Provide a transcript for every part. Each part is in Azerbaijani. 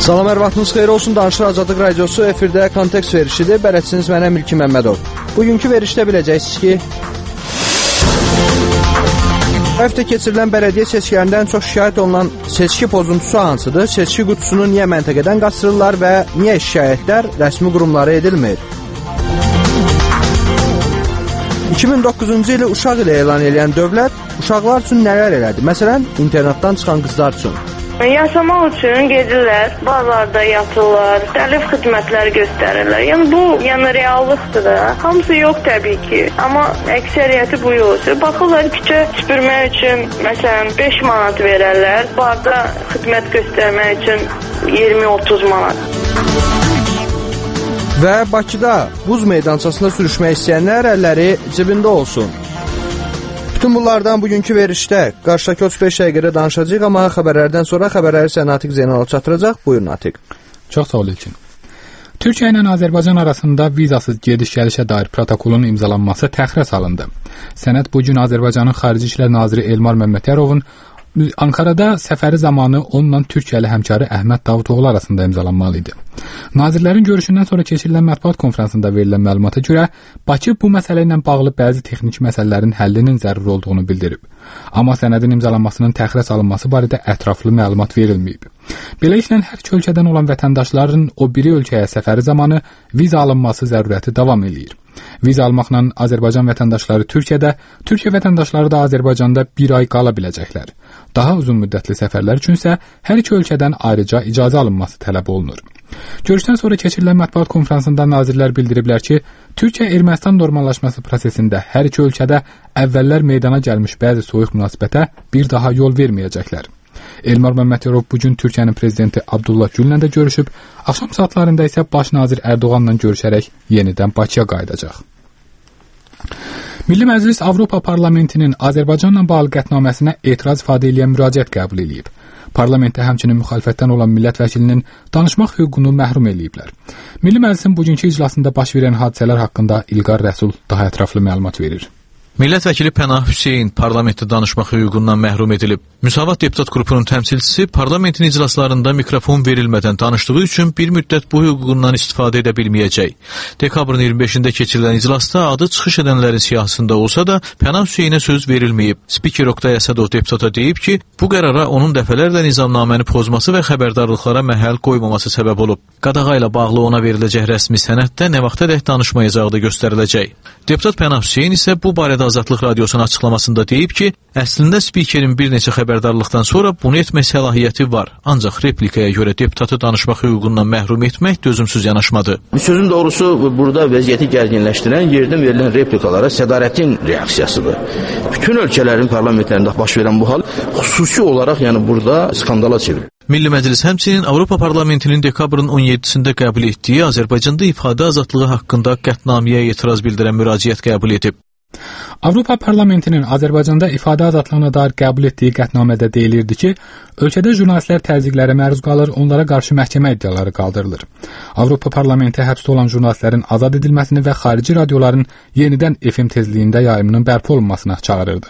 Salam, hər vaxtınız xeyir olsun. Danışır Azadlıq Radiosu efirdə kontekst verişidir. Bələdçiniz mənəm İlki Məmmədov. Bugünkü verişdə biləcəksiniz ki, həftə keçirilən bələdiyyə seçkilərindən çox şikayət olunan seçki pozuntusu hansıdır? Seçki qutusunu niyə məntəqədən qaçırırlar və niyə şikayətlər rəsmi qurumlara edilmir? 2009-cu ili uşaq ilə elan edən dövlət uşaqlar üçün nələr elədi? Məsələn, internatdan çıxan qızlar üçün. Yaşamaq üçün gedirlər, bazarda yatırlar, müxtəlif xidmətlər göstərirlər. Yəni bu, reallıqdır da. Hamısı yox təbii ki, amma əksəriyyəti bu yox. Baxırlar küçə süpürmək üçün məsələn 5 manat verərlər, barda xidmət göstərmək üçün 20-30 manat. Və Bakıda buz meydançasında sürüşmək istəyənlər əlləri cibində olsun. Bütün bunlardan bugünkü verişdə qarşıdakı 35 dəqiqədə danışacağıq, amma xəbərlərdən sonra xəbərləri sizə Natiq Zeynalov çatdıracaq. Buyurun Natiq. Çox sağ ol İlkin. Türkiyə ilə Azərbaycan arasında vizasız gediş-gəlişə dair protokolun imzalanması təxirə salındı. Sənəd bu gün Azərbaycanın Xarici İşlər Naziri Elmar Məmmədyarovun Ankarada səfəri zamanı onunla Türkiyəli həmkarı Əhməd Davutoğlu arasında imzalanmalı idi. Nazirlərin görüşündən sonra keçirilən mətbuat konfransında verilən məlumata görə Bakı bu məsələ ilə bağlı bəzi texniki məsələlərin həllinin zəruri olduğunu bildirib. Amma sənədin imzalanmasının təxirə salınması barədə ətraflı məlumat verilməyib. Beləliklə, hər iki ölkədən olan vətəndaşların o biri ölkəyə səfəri zamanı viza alınması zərurəti davam edir. Viza almaqla Azərbaycan vətəndaşları Türkiyədə, Türkiyə vətəndaşları da Azərbaycanda bir ay qala biləcəklər. Daha uzun müddətli səfərlər üçünsə hər iki ölkədən ayrıca icazə alınması tələb olunur. Görüşdən sonra keçirilən mətbuat konfransında nazirlər bildiriblər ki, Türkiyə-Ermənistan normallaşması prosesində hər iki ölkədə əvvəllər meydana gəlmiş bəzi soyuq münasibətə bir daha yol verməyəcəklər. Elmar Məmmədov bugün Türkiyənin prezidenti Abdullah Gül'lə də görüşüb, axşam saatlarında isə baş nazir Erdoğanla görüşərək yenidən Bakıya qayıdacaq. Milli Məclis Avropa Parlamentinin Azərbaycanla bağlı qətnaməsinə etiraz ifadə edən müraciət qəbul edib. Parlamentdə həmçinin müxalifətdən olan millət vəkilinin danışmaq hüququnu məhrum ediblər. Milli Məclisin bugünkü iclasında baş verən hadisələr haqqında İlqar Rəsul daha ətraflı məlumat verir. Millət vəkili Pənah Hüseyn parlamentdə danışmaq hüququndan məhrum edilib. Müsavat deputat qrupunun təmsilçisi parlamentin iclaslarında mikrofon verilmədən danışdığı üçün bir müddət bu hüququndan istifadə edə bilməyəcək. Dekabrın 25-də keçirilən iclasda adı çıxış edənlərin siyahısında olsa da Pənah Hüseynə söz verilməyib. Spiker Oqtay Əsədov deputata deyib ki, bu qərara onun dəfələrlə nizamnaməni pozması və xəbərdarlıqlara məhəl qoymaması səbəb olub. Qadağa ilə bağlı ona veriləcək rəsmi sənəddə nə vaxtadək danışmayacağı da göstəriləcək. Deputat Pənah Hüseyn isə bu barədə Azadlıq Radiosunun açıqlamasında deyib ki, əslində spikerin bir neçə xəbərdarlıqdan sonra bunu etmək səlahiyyəti var. Ancaq replikaya görə deputatı danışmaq hüququndan məhrum etmək dözümsüz yanaşmadır. Sözün doğrusu burada vəziyyəti gərginləşdirən yerdən verilən replikalara sədarətin reaksiyasıdır. Bütün ölkələrin parlamentlərində baş verən bu hal xüsusi olaraq burada skandala çevrilir. Milli Məclis həmçinin Avropa Parlamentinin dekabrın 17-sində qəbul etdiyi Azərbaycanda ifadə azadlığı haqqında qətnaməyə etiraz bildirən müraciət qəbul edib. Avropa Parlamentinin Azərbaycanda ifadə azadlığına dair qəbul etdiyi qətnamədə deyilirdi ki, ölkədə jurnalistlər təzyiqlərə məruz qalır, onlara qarşı məhkəmə iddiaları qaldırılır. Avropa Parlamenti həbsdə olan jurnalistlərin azad edilməsini və xarici radioların yenidən FM tezliyində yayımının bərpa olunmasına çağırırdı.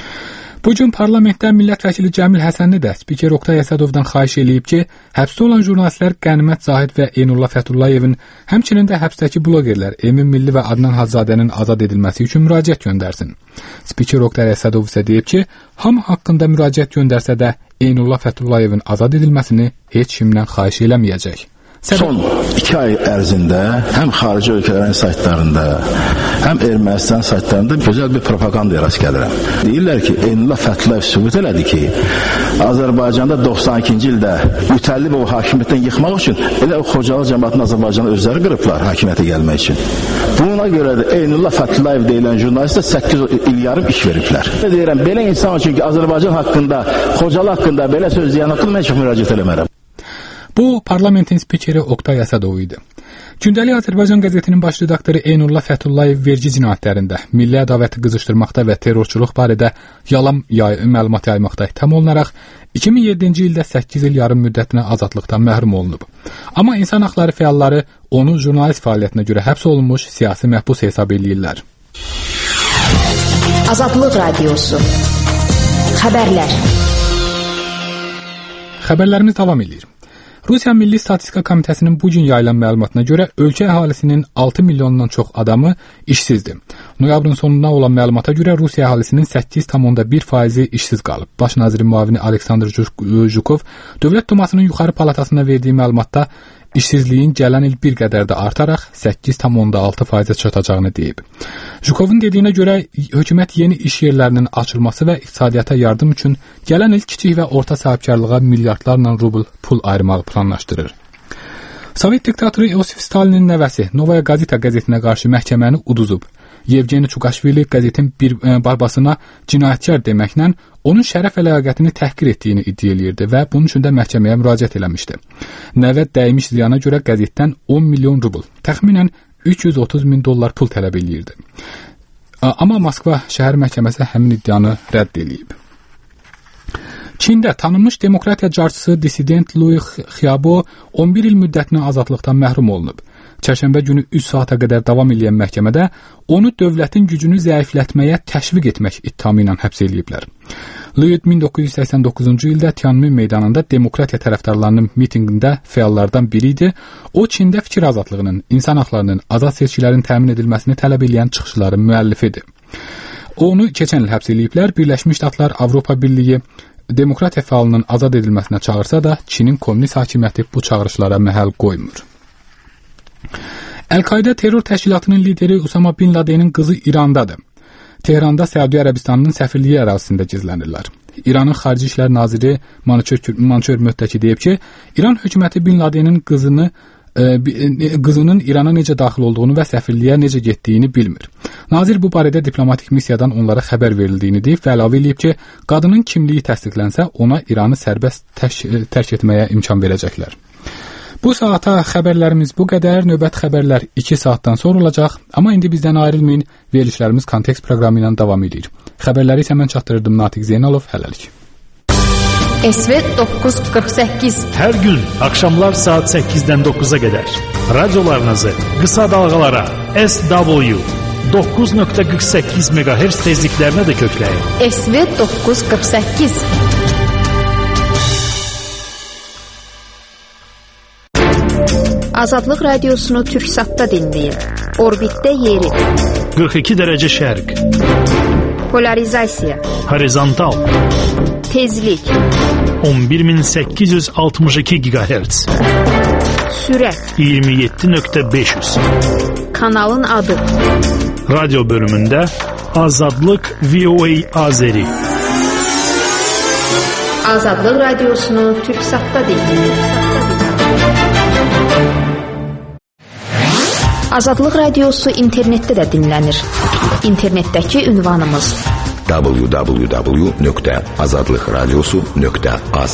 Bugün parlamentdə millət vəkili Cəmil Həsənli də spiker Oqtay Əsədovdan xahiş eləyib ki, həbsdə olan jurnalistlər Qənimət Zahid və Eynullah Fətullayevin, həmçinin də həbsdəki blogerlər Emin Milli və Adnan Hacızadənin azad edilməsi üçün müraciət göndərsin. Spiker Oqtay Əsədov isə deyib ki, hamı haqqında müraciət göndərsə də Eynullah Fətullayevin azad edilməsini heç kimdən xahiş eləməyəcək. Son 2 ay ərzində həm xarici ölkələrin saytlarında, həm Ermənistan saytlarında gözəl bir propagandaya rast gəlirəm. Deyirlər ki, Eynullah Fətulayev sübut elədi ki, Azərbaycanda 92-ci ildə Mütəllibov hakimiyyətdən yıxmaq üçün elə o Xocalı cəmaatını Azərbaycanda özləri qırıblar hakimiyyətə gəlmək üçün. Buna görə də Eynullah Fətulayev deyilən jurnalistə 8 il yarım iş veriblər. Deyirəm, belə insan üçün ki, Azərbaycan haqqında, Xocalı haqqında belə söz deyən haqqında mən çox müraciət eləmərəm. Bu, parlamentin spikeri Oqtay Əsədov idi. Gündəlik Azərbaycan qəzetinin baş redaktoru Eynullah Fətullayev vergi cinayətlərində, milli ədavəti qızışdırmaqda və terrorçuluq barədə yalan məlumat yaymaqda ittiham olunaraq 2007-ci ildə 8 il yarım müddətinə azadlıqdan məhrum olunub. Amma insan haqları fəalları onu jurnalist fəaliyyətinə görə həbs olunmuş siyasi məhbus hesab edirlər. Azadlıq Radiosu. Xəbərlər. Xəbərlərimiz davam edir. Rusiya Milli Statistika Komitəsinin bu gün yayılan məlumatına görə ölkə əhalisinin 6 milyondan çox adamı işsizdir. Noyabrın sonundan olan məlumata görə Rusiya əhalisinin 8,1% işsiz qalıb. Baş nazirin müavini Aleksandr Jukov Dövlət Dumasının yuxarı palatasına verdiyi məlumatda işsizliyin gələn il bir qədər də artaraq 8,6%-ə çatacağını deyib. Jukovun dediyinə görə hökumət yeni iş yerlərinin açılması və iqtisadiyyata yardım üçün gələn il kiçik və orta sahibkarlığa milyardlarla rubl pul ayırmağı planlaşdırır. Sovet diktatoru Iosif Stalinin nəvəsi Novaya Gazeta qəzetinə qarşı məhkəməni uduzub. Yevgeni Çuqaşvili qəzetin bir babasına cinayətkar deməklə onun şərəf və ləyaqətini təhqir etdiyini iddia eləyirdi və bunun üçün də məhkəməyə müraciət eləmişdi. Nəvə dəymiş ziyana görə qəzetdən 10 milyon rubl, təxminən $330,000 pul tələb eləyirdi. Amma Moskva şəhər məhkəməsi həmin iddianı rədd eləyib. Çində tanınmış demokratiya carçısı dissident Louis Xiaobo 11 il müddətinə azadlıqdan məhrum olunub. Çərşənbə günü 3 saata qədər davam edən məhkəmədə onu dövlətin gücünü zəiflətməyə təşviq etmək ittihamı ilə həbs ediblər. Louis 1989-cu ildə Tiananmen meydanında demokratiya tərəfdarlarının mitinqində fəallardan biri idi. O, Çində fikir azadlığının, insan haqlarının, azad seçkilərin təmin edilməsini tələb edən çıxışların müəllifidir. Onu keçən il həbs ediblər. Birləşmiş Ştatlar, Avropa Birliyi demokratiya fəalının azad edilməsinə çağırsa da, Çinin kommunist hakimiyyəti bu çağırışlara məhəl qoymur. Əl-Qayda terror təşkilatının lideri Usama bin Ladenin qızı İrandadır. Tehranda Səudiyyə Ərəbistanının səfirliyi ərazisində gizlənirlər. İranın Xarici İşlər Naziri Mançör Möttəki deyib ki, İran hökuməti bin Ladenin qızının İrana necə daxil olduğunu və səfirliyə necə getdiyini bilmir. Nazir bu barədə diplomatik missiyadan onlara xəbər verildiyini deyib və əlavə edib ki, qadının kimliyi təsdiqlənsə ona İranı sərbəst tərk etməyə imkan verəcəklər. Bu saata xəbərlərimiz bu qədər. Növbət xəbərlər 2 saatdan sonra olacaq. Amma indi bizdən ayrılmayın. Verilişlərimiz Kontekst proqramı ilə davam edir. Xəbərləri isə mən çatdırdım Natiq Zeynalov. Hələlik. SV 948 Hər gün axşamlar saat 8-dən 9-a qədər radiolarınızı qısa dalğalara SW 9.48 MHz tezliklərinə də kökləyin. SV 948 Azadlıq radiosunu Türksatda dinləyin. Orbitdə yeri 42 dərəcə şərq, polarizasiya, horizontal, tezlik, 11862 GHz, sürət, 27.500. kanalın adı, Radio bölümündə Azadlıq VOA Azeri. Azadlıq radiosunu Türksatda dinləyin. Azadlıq radiosu internetdə də dinlənir. İnternetdəki ünvanımız www.azadlıqradiosu.az.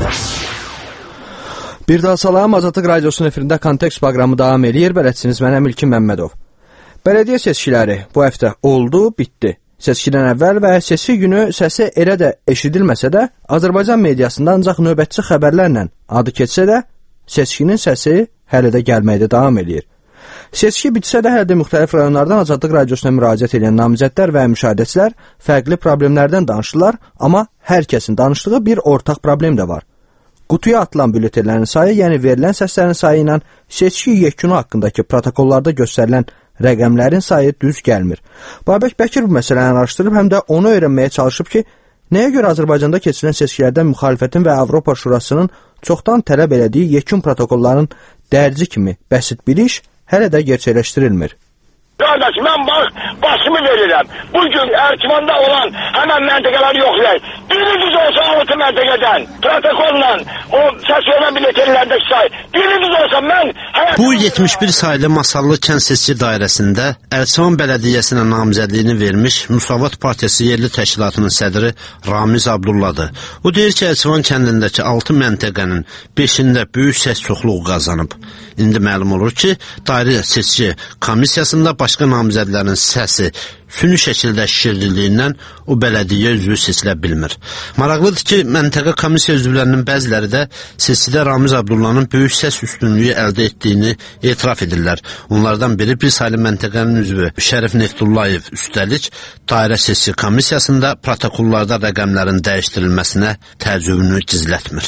Bir daha salam, Azadlıq radiosunun efirində Kontekst proqramı davam edir. Bələdçiniz mənəm İlkin Məmmədov. Bələdiyyə seçkiləri bu həftə oldu, bitdi. Seçkidən əvvəl və seçki günü səsi elə də eşidilməsə də, Azərbaycan mediasında ancaq növbətçi xəbərlərlə adı keçsə də, seçkinin səsi hələ də gəlməkdə davam edir. Seçki bitsə də hələ də müxtəlif rayonlardan Azadlıq radiosuna müraciət edən namizədlər və müşahidəçilər fərqli problemlərdən danışırlar, amma hər kəsin danışdığı bir ortaq problem də var. Qutuya atılan bülletenlərin sayı, yəni verilən səslərin sayı ilə seçki yekunu haqqındakı protokollarda göstərilən rəqəmlərin sayı düz gəlmir. Babək Bəkir bu məsələni araşdırıb, həm də onu öyrənməyə çalışıb ki, nəyə görə Azərbaycanda keçirilən seçkilərdən müxalifətin və Avropa Şurasının çoxdan tələb elədiyi yekun protokolların dərci kimi bəsit bir iş hələ də gerçəkləşdirilmir. Qardaş, mən başımı verirəm. Bugün Erkimanda olan həmən məntəqələri yoxlayır. Biriniz olsa 6 məntəqədən, protokolla, o səs verən biletenlərdəki say. Biriniz olsa mən... Bu 71 saylı Masallı kənd seçki dairəsində Ərçivan Bələdiyyəsinə namizədliyini vermiş Müsavat Partiyası yerli təşkilatının sədri Ramiz Abdulladır. O deyir ki, Ərçivan kəndindəki 6 məntəqənin 5-ində böyük səs çoxluğu qazanıb. İndi məlum olur ki, dairə seçki komissiyasında başqa namizədlərin səsi süni şəkildə şişirdildiyindən o bələdiyyə üzvü seçilə bilmir. Maraqlıdır ki, məntəqə komissiya üzvlərinin bəziləri də seçkidə Ramiz Abdullahın böyük səs üstünlüyü əldə etdiyini etiraf edirlər. Onlardan biri bir saylı məntəqənin üzvü Şərif Neftullayev üstəlik dairə seçki komissiyasında protokollarda rəqəmlərin dəyişdirilməsinə təəccübünü gizlətmir.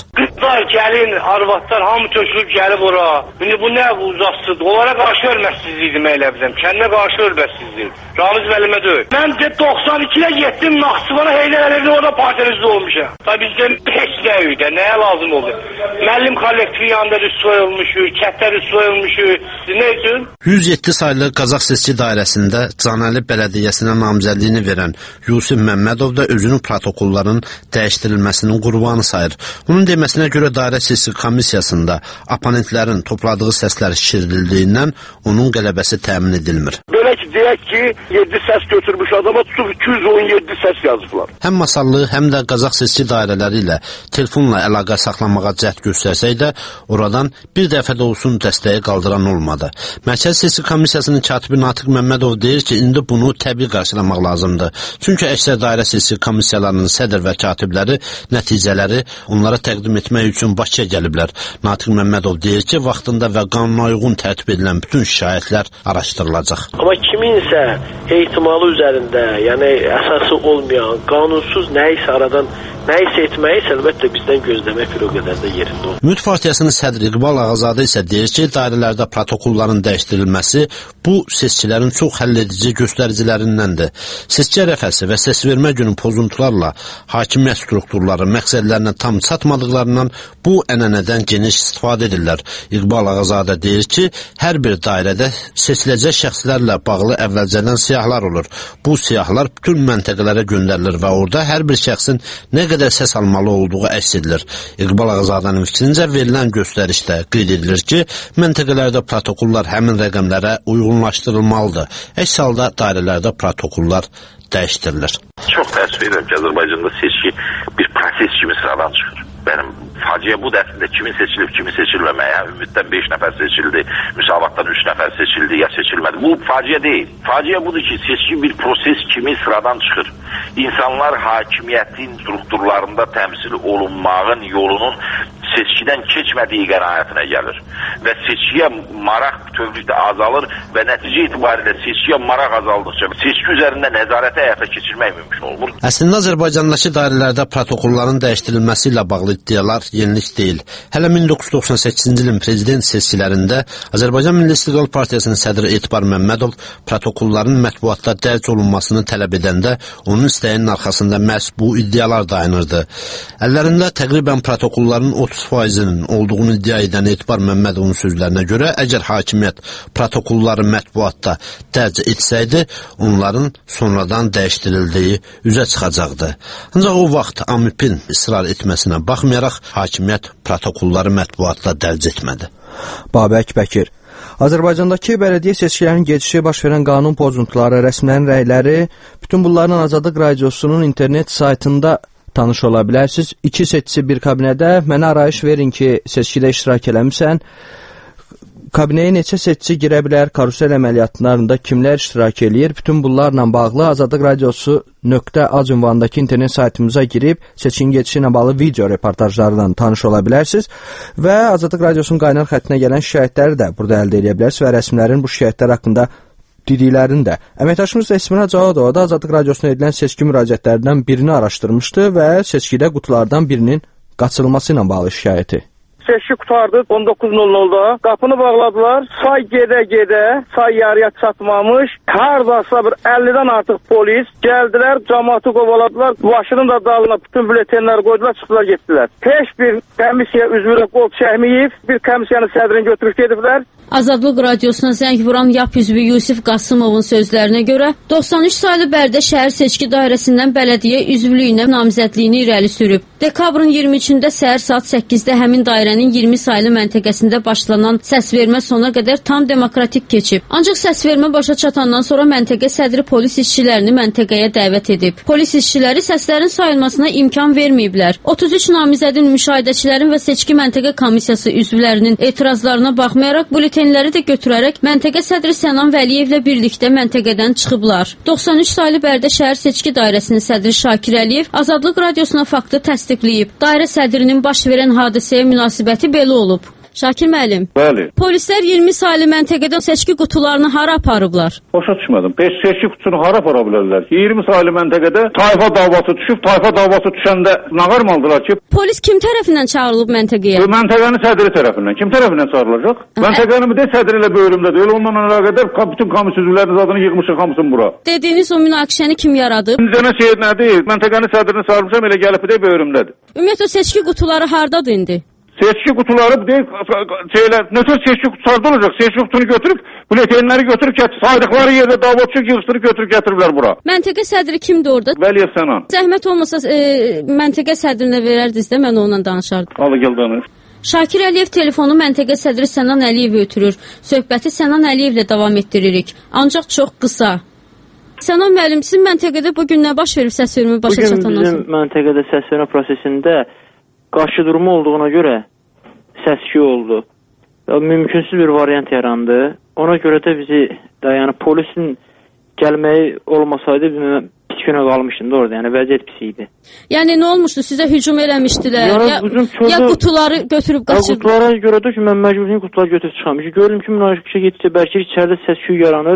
Uşaqlar, gəlin, arvadlar hamı tökülüb gəlib ora. İndi bu nə uzaqsızdır? Onlara qarşı hörmətsizlik demək elə biləm. Kəndinə qarşı hörmətsizlik. Ramiz müəllimə deyil. Mən 92-də getdim Naxçıvana, Heydər Əliyevdə orada partiyacı olmuşam. Tabii bizdən heç nə öyle, nəyə lazım oldu? Müəllim kollektivi yanında rüsvay olmuşu, kətdə rüsvay olmuşu. Nə üçün? 107 saylı Qazax seçki dairəsində Canəli Bələdiyyəsinə namizədliyini verən Yusif Məmmədov da özünün protokolların dəyişdirilməsinin qurbanı sayır. Onun deməsinə görə dairə seçki komissiyasında oponentlərin topladığı səslər şişirildiyindən onun qələbəsi təmin edilmir. Belə ki, deyək ki, 7 səs götürmüş adama tutub 217 səs yazıblar. Həm Masallı, həm də Qazax seçki dairələri ilə telefonla əlaqə saxlamağa cəhd göstərsək də, oradan bir dəfə də olsun dəstəyi qaldıran olmadı. Mərkəzi Seçki Komissiyasının katibi Natiq Məmmədov deyir ki, indi bunu təbii qarşılamaq lazımdır. Çünki əksər dairə seçki komissiyalarının sədr və katibləri nəticələri onlara təqdim etmək üçün Bakıya gəliblər. Natiq Məmmədov deyir ki, vaxtında və qanuna uyğun tərtib edilən bütün şikayətlər araşdırılacaq. Amma kiminsə ehtimalı üzərində, yəni əsası olmayan, qanunsuz nəyisə aradan nəyisə etməyi əlbəttə bizdən gözləmək bir o qədər də yerində olur. Ümid Partiyasının sədri İqbal Ağazadə isə deyir ki, dairələrdə protokolların dəyişdirilməsi bu seçkilərin çox həlledici göstəricilərindəndir. Seçki ərəfəsi və səsvermə günü pozuntularla hakimiyyət strukturları məqsədlərinə tam çatmadıqlarından bu ənənədən geniş istifadə edirlər. İqbal Ağazadə deyir ki, hər bir dairədə seçiləcək şəxslərlə bağlı əvvəlcədən siyahlar olur. Bu siyahlar bütün məntəqələrə göndərilir və orada hər bir şəxsin nə qədər səs almalı olduğu əks edilir. İqbal Ağazadənin fikrincə verilən göstərişdə qeyd edilir ki, məntəqələrdə protokollar həmin rəqəmlərə uyğunlaşdırılmalıdır. Əks halda dairələrdə protokollar dəyişdirilir. Çox təəssüf edirəm ki, Azərbaycanda seçki bir proses kimi sıradan çıxır. Mənim faciə bu dərsində kimin seçilib, kimin seçilməməyə, Ümiddən 5 nəfər seçildi, Müsavatdan 3 nəfər seçildi, ya seçilmədi. Bu faciə deyil. Faciə budur ki, seçki bir proses kimi sıradan çıxır. İnsanlar hakimiyyətin strukturlarında təmsil olunmağın yolunun seçkidən keçmədiyi qənaətinə gəlir. Və seçkiyə maraq bütövlükdə azalır və nəticə itibarilə seçkiyə maraq azaldıqca seçki üzərində nəzarəti həyata keçirmək mümkün olmur. Əslində Azərbaycandakı dairələrdə protokolların dəyişdirilməsi ilə bağlı iddialar yenilik deyil. Hələ 1998-ci ilin prezident seçkilərində Azərbaycan Milli İstiqlal Partiyasının sədri Etibar Məmmədov protokolların mətbuatda dərc olunmasını tələb edəndə onun istəyinin arxasında məhz bu iddialar dayanırdı. Əllərində təqribən protokolların 30%-nin olduğunu iddia edən Etibar Məmmədovun sözlərinə görə, əgər hakimiyyət protokolları mətbuatda dərc etsəydi, onların sonradan dəyişdirildiyi üzə çıxacaqdı. Ancaq o vaxt AMİP-in israr etməsinə baxmayaraq, hakimiyyət protokolları mətbuatda dərc etmədi. Babək Bəkir. Azərbaycandakı bələdiyyə seçkilərinin gedişi baş verən qanun pozuntuları, rəsmilərin rəyləri, bütün bunlarla Azadlıq Radiosunun internet saytında tanış ola bilərsiniz. 2 seçici bir kabinədə mənə arayış verin ki, seçkidə iştirak eləmişsən. Kabinəyə neçə seçici girə bilər, karusel əməliyyatlarında kimlər iştirak eləyir? Bütün bunlarla bağlı Azadlıq Radiosu.az ünvanındakı internet saytımıza girib seçkin gedişi ilə bağlı video reportajlarından tanış ola bilərsiniz və Azadlıq Radiosunun qaynar xəttinə gələn şikayətləri də burada əldə edə bilərsiniz və rəsmilərin bu şikayətlər haqqında dediklərini də. Əməkdaşımız Esmira Cavadova da Azadlıq Radiosuna edilən seçki müraciətlərindən birini araşdırmışdı və seçkidə qutulardan birinin qaçırılması ilə bağlı şikayəti. Seçki qutardı 19:00-da. Qapını bağladılar. Say gedə, say yarıya çatmamış. Hardasa bir 50-dən artıq polis gəldilər, cəmaatı qovaladılar. Başının da dalına bütün bültenləri qoydular, çıxdılar, getdilər. Heç bir komissiya üzvü qol çəkməyib, bir komissiyanın sədrini götürüb gediblər. Azadlıq Radiosuna zəng vuran YAP üzvü Yusif Qasımovun sözlərinə görə 93 saylı Bərdə şəhər seçki dairəsindən bələdiyyə üzvlüyünə namizədliyini irəli sürüb. Dekabrın 23-də səhər saat 8-də həmin dairənin 20 saylı məntəqəsində başlanan səsvermə sona qədər tam demokratik keçib. Ancaq səsvermə başa çatandan sonra məntəqə sədri polis işçilərini məntəqəyə dəvət edib. Polis işçiləri səslərin sayılmasına imkan verməyiblər. 33 namizədin müşahidəçilərin və seçki məntəqə komissiyası üzvlərinin etirazlarına baxmayaraq bültenləri də götürərək məntəqə sədri Sənan Vəliyevlə birlikdə məntəqədən çıxıblar. 93 saylı Bərdə şəhər seçki dairəsinin sədri Şakir Əliyev Azadlıq Radiosuna faktı təsdiqləyib. Dairə sədrinin baş verən hadisəyə münasibəti belə olub. Şakir müəllim. Bəli. Polislər 20 saylı məntəqədən seçki qutularını hara aparıblar? Başa düşmədim. Seçki qutusunu hara apara bilərlər ki? 20 saylı məntəqədə tayfa davası düşüb, tayfa davası düşəndə nağar mı aldılar ki? Polis kim tərəfindən çağırılıb məntəqəyə? Bu məntəqənin sədri tərəfindən. Kim tərəfindən çağırılacaq? Məntəqənin bir də sədri ilə bölümdə deyil. Onunla əlaqədar bütün komissiya üzvlərinin adını yığmışıq hamısını bura. Dediyiniz o münaqişəni kim yaradıb? Bizə şey nədir? Məntəqənin sədrini çağırmışam, elə gəlib də bölümdədir. Ümumiyyətlə seçki qutuları hardadır indi? Seçki kutuları deyil, nötr seçki kutularda olacaq. Seçki kutunu götürüb, bületenləri götürüb, saydıqları yerdə davotçu yığışdırıb götürüb gətiriblər bura. Məntəqə sədri kimdir orada? Vəliyev Sənan. Zəhmət olmasa məntəqə sədrinə verərdiniz də, mən onunla danışardım. Alı gəl danış. Şakir Əliyev telefonu məntəqə sədri Sənan Əliyev ötürür. Söhbəti Sənan Əliyevlə davam etdiririk. Ancaq çox qısa. Sənan müəllim, sizin məntəqədə bugün nə baş verib səs vermə başa çatandan sonra? Bugün bizim məntəqədə səs vermə prosesində qarşı durumu olduğuna görə səs-küy oldu. Mümkünsüz bir variant yarandı. Ona görə də bizi, yəni polisin gəlməyi olmasaydı pis günə qalmışdı orada. Yəni vəziyyət pis idi. Yəni nə olmuşdu? Sizə hücum eləmişdilər? Ya qutuları götürüb qaçırdı? Qutulara görə də ki, mən məcburiyyətlə qutuları götürüb çıxamışam. Gördüm ki, münaqişə getdikcə bəlkə içəridə səs-küy yaranır.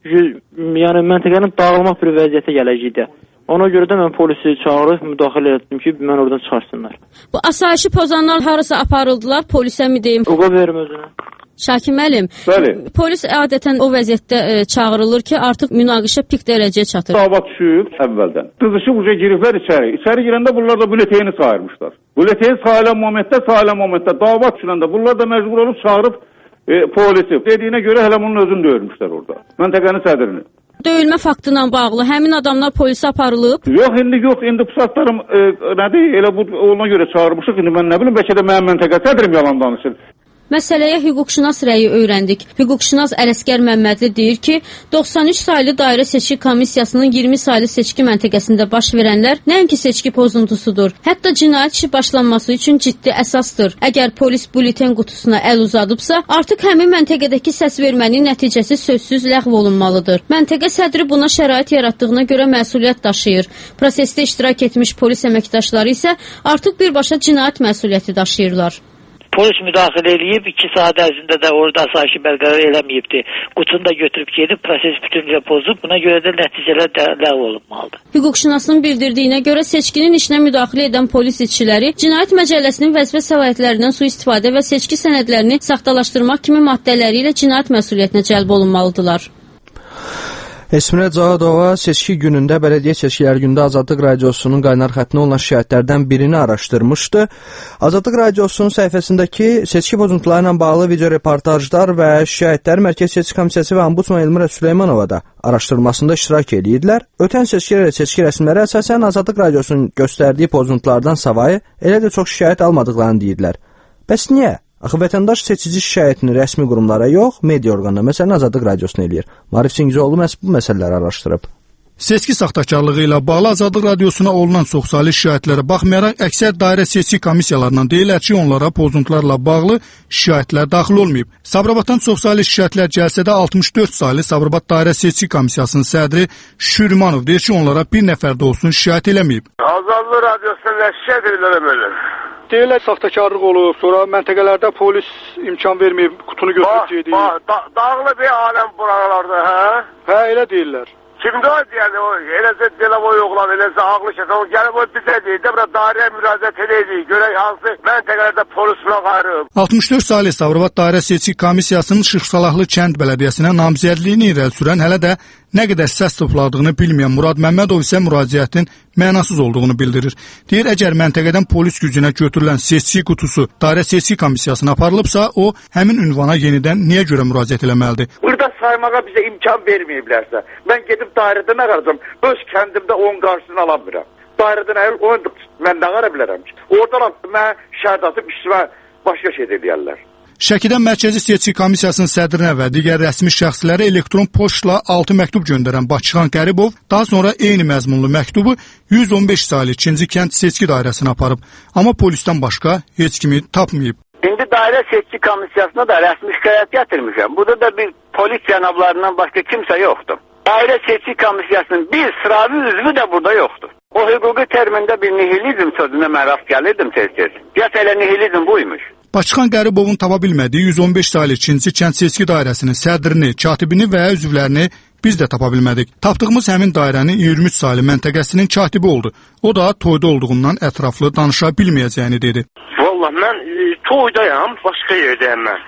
Yəni məntəqənin dağılmaq bir vəziyyətə gələcəkdi. Ona görə də mən polisi çağırıb müdaxilə etdim ki, mən oradan çıxarsınlar. Bu asayişi pozanlar harasa aparıldılar, polisə mi deyim? Uqa verim özünə. Şakir müəllim, polis adətən o vəziyyətdə çağırılır ki, artıq münaqişə pik dərəcəyə çatır. Dava düşüb əvvəldən. Qızışıb uca giriblər içəri. İçəri girəndə bunlar da bülleteni sayırmışlar. Bülleteni sayılan momentdə dava düşüləndə bunlar da məcbur olub çağırıb polisi. Dediyinə görə hələ bunun özünü döyülmüşlər orada. Məntəqənin sədrini. Döyülmə faktına bağlı həmin adamlar polisə aparılıb? Yox, indi pusatlarım nədir? Elə bu ona görə çağırmışıq. İndi mən nə bilim, bəlkə də mənim məntəqə sədrim yalan danışır. Məsələyə hüquqşünas rəyi öyrəndik. Hüquqşünas Ələsgər Məmmədli deyir ki, 93 saylı dairə seçki komissiyasının 20 saylı seçki məntəqəsində baş verənlər nəinki seçki pozuntusudur. Hətta cinayət işi başlanması üçün ciddi əsasdır. Əgər polis bülten qutusuna əl uzadıbsa, artıq həmin məntəqədəki səs vermənin nəticəsi sözsüz ləğv olunmalıdır. Məntəqə sədri buna şərait yaratdığına görə məsuliyyət daşıyır. Prosesdə iştirak etmiş polis əməkdaşları isə artıq birbaşa cinayət məsuliyyəti daşıyırlar. Polis müdaxilə eləyib, 2 saat ərzində də orada asayişi bərqərar eləməyibdi. Qutunu da götürüb gedib, proses bütüncə pozub, buna görə də nəticələr ləğv olunmalıdır. Hüquqşünasın bildirdiyinə görə seçkinin işinə müdaxilə edən polis işçiləri Cinayət Məcəlləsinin vəzifə səlahiyyətlərindən sui-istifadə və seçki sənədlərini saxtalaşdırmaq kimi maddələri ilə cinayət məsuliyyətinə cəlb olunmalıdırlar. Esminə Cahadova seçki günündə bələdiyyə seçkiləri gündə Azadlıq Radiosunun qaynar xəttinə olan şikayətlərdən birini araşdırmışdı. Azadlıq Radiosunun səhifəsindəki seçki pozuntuları ilə bağlı video reportajlar və şikayətlər Mərkəzi Seçki Komissiyası və Ombudsman Elmira Süleymanova da araşdırmasında iştirak edirlər. Ötən seçki rəsmləri əsasən Azadlıq Radiosunun göstərdiyi pozuntulardan savayı elə də çox şikayət almadıqlarını deyirlər. Bəs niyə? Axı vətəndaş seçici şikayətini rəsmi qurumlara yox, media orqanına, məsələn Azadlıq Radiosuna eləyir. Maarif Cingizioğlu məhz bu məsələləri araşdırıb. Seçki saxtakarlığı ilə bağlı Azadlıq Radiosuna olunan çoxsaylı şikayətlərə baxmayaraq əksər dairə seçki komissiyalarından deyirlər ki, onlara pozuntularla bağlı şikayətlər daxil olmayıb. Sabirabaddan çoxsaylı şikayətlər gəlsə də 64 saylı Sabirabad dairə seçki komissiyasının sədri Şürmanov deyir ki, onlara bir nəfər də olsun şikayət eləməyib. Azadlıq Radiosuna nə şikayət edirlər belə? Deyirlər saxtakarlıq olub, sonra məntəqələrdə polis imkan verməyib, qutunu götürüb gedir. Dağlı bir aləm buralarda, hə? Hə, elə deyirlər. Kimdə o deyəli, eləsə Delaboy oğlan, eləsə ağlı şəsən, o gəlib o bizə deyir, də bura dairəyə müraciət eləyirik, görək hansı məntəqələrdə polis qayırıb. 64 saylı Sabirabad dairə seçki komissiyasının Şıxsalahlı kənd bələdiyyəsinə namizədliyini irəli sürən, hələ də nə qədər səs topladığını bilməyən Murad Məmmədov isə müraciətin mənasız olduğunu bildirir. Deyir, əgər məntəqədən polis gücünə götürülən seçki qutusu dairə seçki komissiyasına aparılıbsa, o həmin ünvana yenidən niyə görə müraciət eləməlidir? Burada saymağa bizə imkan verməyiblərsə, mən gedib dairədən araracam, öz kəndimdə onun qarşısını alamıram. Dairədən əgər mən nə qara bilərəm ki? Oradan mən şəhid atıb üstümə başqa şey edəyərlər. Şəkidən Mərkəzi Seçki Komissiyasının sədrinə və digər rəsmi şəxslərə elektron poçtla 6 məktub göndərən Bakıxan Qəribov daha sonra eyni məzmunlu məktubu 115 saylı 2-ci kənd seçki dairəsinə aparıb. Amma polisdən başqa heç kimi tapmayıb. İndi dairə seçki komissiyasına da rəsmi şikayət gətirmişəm. Burada da bir polis cənablarından başqa kimsə yoxdur. Dairə seçki komissiyasının bir sıravi üzvü də burada yoxdur. O hüquqi termində bir nihilizm sözünə mən rast gəlirdim tez-tez. Gəl elə nihilizm buymuş. Bakıxan Qəribovun tapa bilmədiyi 115 saylı 2-ci kənd seçki dairəsinin sədrini, katibini və ya üzvlərini biz də tapa bilmədik. Tapdığımız həmin dairənin 23 saylı məntəqəsinin katibi oldu. O da toyda olduğundan ətraflı danışa bilməyəcəyini dedi. Vallahi mən toydayam, başqa yerdəyəm mən.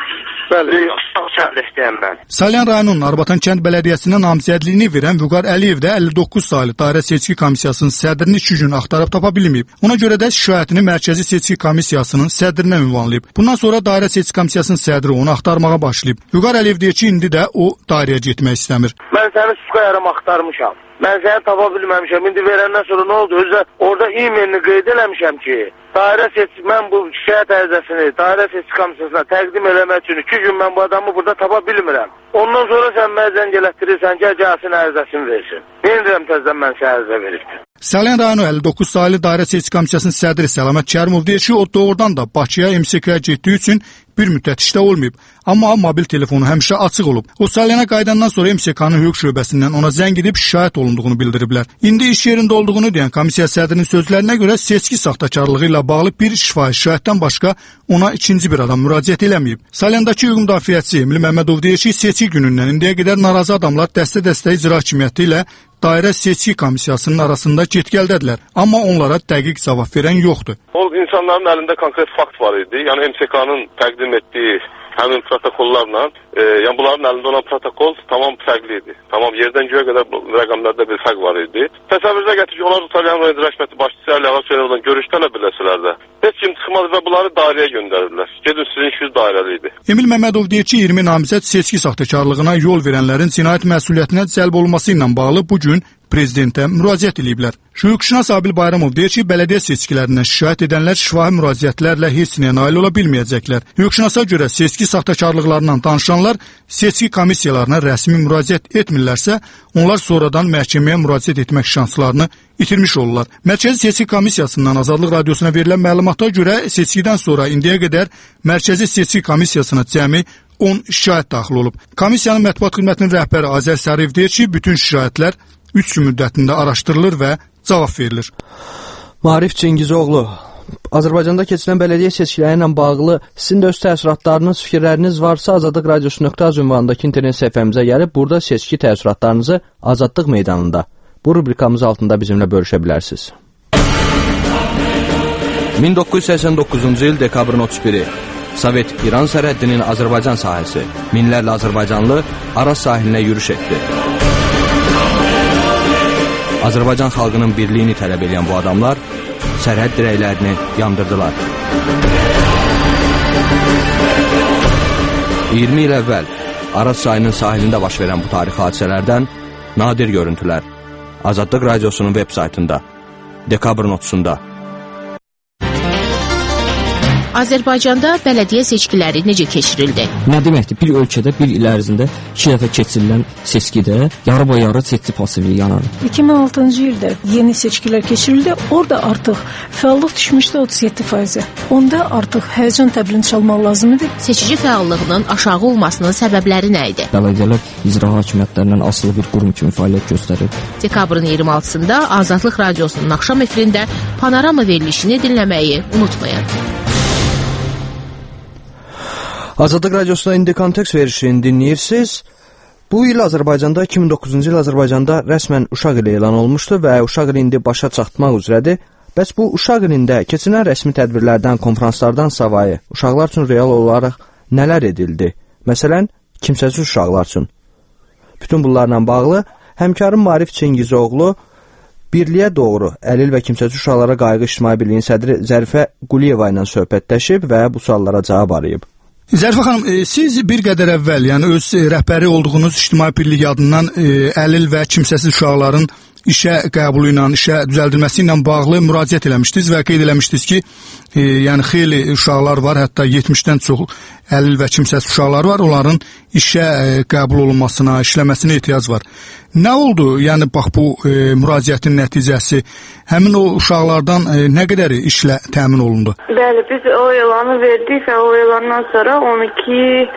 Bəli, şəhərləşdəyəm mən. Salyan rayonunun Arbatan kənd bələdiyyəsinə namizədliyini verən Vüqar Əliyev də 59 saylı dairə seçki komissiyasının sədrini 2 gün axtarıb tapa bilməyib. Ona görə də şikayətini Mərkəzi Seçki Komissiyasının sədrinə ünvanlayıb. Bundan sonra dairə seçki komissiyasının sədri onu axtarmağa başlayıb. Vüqar Əliyev deyir ki, indi də o dairəyə getmək istəmir. Mən səni suqa yaram axtarmışam. Mən səni tapa bilməmişəm. İndi verəndən sonra nə oldu? Özə orada e-mailini qeyd eləmişəm ki, dairə seçki, mən bu şikayət ərizəsini dairə seçki komissiyasına təqdim eləmək üçün 2 gün mən bu adamı burada tapa bilmirəm. Ondan sonra sən mənə zəng elətdirirsən ki, gəlsin ərizəsini versin. Neynirəm təzdən mən sənə ərizə veribdir. Salyan rayonu 59 saylı dairə seçki komissiyasının sədri Səlamət Kərimov deyir ki, o doğrudan da Bakıya MSK-yə getdiyi üçün bir müddət işdə olmayıb. Amma mobil telefonu həmişə açıq olub. O Salyana qayıdandan sonra MSK-nın hüquq şöbəsindən ona zəng edib şikayət olunduğunu bildiriblər. İndi iş yerində olduğunu deyən komissiya sədrinin sözlərinə görə seçki saxtakarlığı ilə bağlı bir şifahi şikayətdən başqa ona ikinci bir adam müraciət eləməyib. Salyandakı hüquq müdafiəçisi Emil Məmmədov deyir ki, seçki günündən indiyə qədər narazı adamlar dəstə-dəstə icra hakimiyyəti ilə dairə seçki komissiyasının arasında get-gəldədirlər. Amma onlara dəqiq cavab verən yoxdur. O insanların əlində konkret fakt var idi. Yəni MSK-nın təqdim etdiyi həmin protokollarla, yəni bunların əlində olan protokol tamam fərqli idi. Tamam yerdən göyə qədər rəqəmlərdə bir fərq var idi. Təsəvvürünüzə gətir ki, onlar Salyan rayon rəsmiyyəti başçısı ilə Ağa Söyləvədən görüşdə biləsələr də. Heç kim çıxmadı və bunları dairəyə göndərdilər. Gedin sizin işiniz dairəli idi. Emil Məmmədov deyir ki, 20 namizəd seçki saxtakarlığına yol verənlərin cinayət məsuliyyətinə cəlb olunması ilə bağlı bu gün prezidentə müraciət ediblər. Hüquqşünas Abil Bayramov deyir ki, bələdiyyə seçkilərindən şikayət edənlər şifahi müraciətlərlə heç nəyə nail ola bilməyəcəklər. Hüquqşünasa görə seçki saxtakarlıqlarından danışanlar seçki komissiyalarına rəsmi müraciət etmirlərsə, onlar sonradan məhkəməyə müraciət etmək şanslarını itirmiş olurlar. Mərkəzi Seçki Komissiyasından Azadlıq Radiosuna verilən məlumata görə seçkidən sonra indiyə qədər Mərkəzi Seçki Komissiyasına cəmi 10 şikayət daxil olub. Komissiyanın mətbuat xidmətinin rəhbəri Azər Səriyev deyir ki, bütün şikayətlər 3 gün müddətində araşdırılır və cavab verilir. Maarif Çingizoğlu, Azərbaycanda keçirilən bələdiyyə seçkiləri ilə bağlı sizin də öz təəssüratlarınız, fikirləriniz varsa Azadlıq Radiosu.az ünvanındakı internet səhifəmizə gəlib burada seçki təəssüratlarınızı Azadlıq meydanında bu rubrikamız altında bizimlə bölüşə bilərsiniz. 1989-cu il dekabrın 31-i Sovet-İran sərhəddinin Azərbaycan sahəsi minlərlə Azərbaycanlı Araz sahilinə yürüş etdi. Azərbaycan xalqının birliyini tələb edən bu adamlar sərhəd dirəklərini yandırdılar. 20 il əvvəl Araz çayının sahilində baş verən bu tarixi hadisələrdən nadir görüntülər Azadlıq Radiosunun web saytında dekabrın 30-da. Azərbaycanda bələdiyyə seçkiləri necə keçirildi? Nə deməkdir? Bir ölkədə bir il ərzində 2 dəfə keçirilən seçkidə yarı-boyarı seçki pasivi yanar. 2006-cı ildə yeni seçkilər keçirildi. Orada artıq fəallıq düşmüşdü 37%. Onda artıq həyəcan təbilini çalmaq lazım idi. Seçici fəallığının aşağı olmasının səbəbləri nə idi? Bələdiyyələr icra hakimiyyətlərindən asılı bir qurum kimi fəaliyyət göstərir. Dekabrın 26-sında Azadlıq Radiosunun axşam efirində panorama verilişini dinləməyi unutmayın. Azadlıq Radiosuna indi kontekst verilişini dinləyirsiniz. Bu il Azərbaycanda, 2009-cu il Azərbaycanda rəsmən uşaq ili elan olmuşdu və uşaq ili indi başa çatmaq üzrədir. Bəs bu uşaq ilində keçirilən rəsmi tədbirlərdən, konferanslardan savayı uşaqlar üçün real olaraq nələr edildi? Məsələn, kimsəsiz uşaqlar üçün. Bütün bunlarla bağlı həmkarım Maarif Çingizoğlu Birliyə doğru əlil və kimsəsiz uşaqlara qayğı İctimai Birliyin sədri Zərifə Quliyeva ilə söhbətləşib və bu suallara cavab arayıb. Zərifə xanım, siz bir qədər əvvəl, yəni öz rəhbəri olduğunuz İctimai Birlik adından əlil və kimsəsiz uşaqların işə qəbulu ilə, işə düzəldilməsi ilə bağlı müraciət eləmişdiniz və qeyd eləmişdiniz ki, yəni xeyli uşaqlar var, hətta 70-dən çox əlil və kimsəsiz uşaqlar var, onların işə qəbul olunmasına, işləməsinə ehtiyac var. Nə oldu? Yəni bax bu müraciətin nəticəsi həmin o uşaqlardan nə qədər işlə təmin olundu? Bəli, biz o elanı verdik və o elandan sonra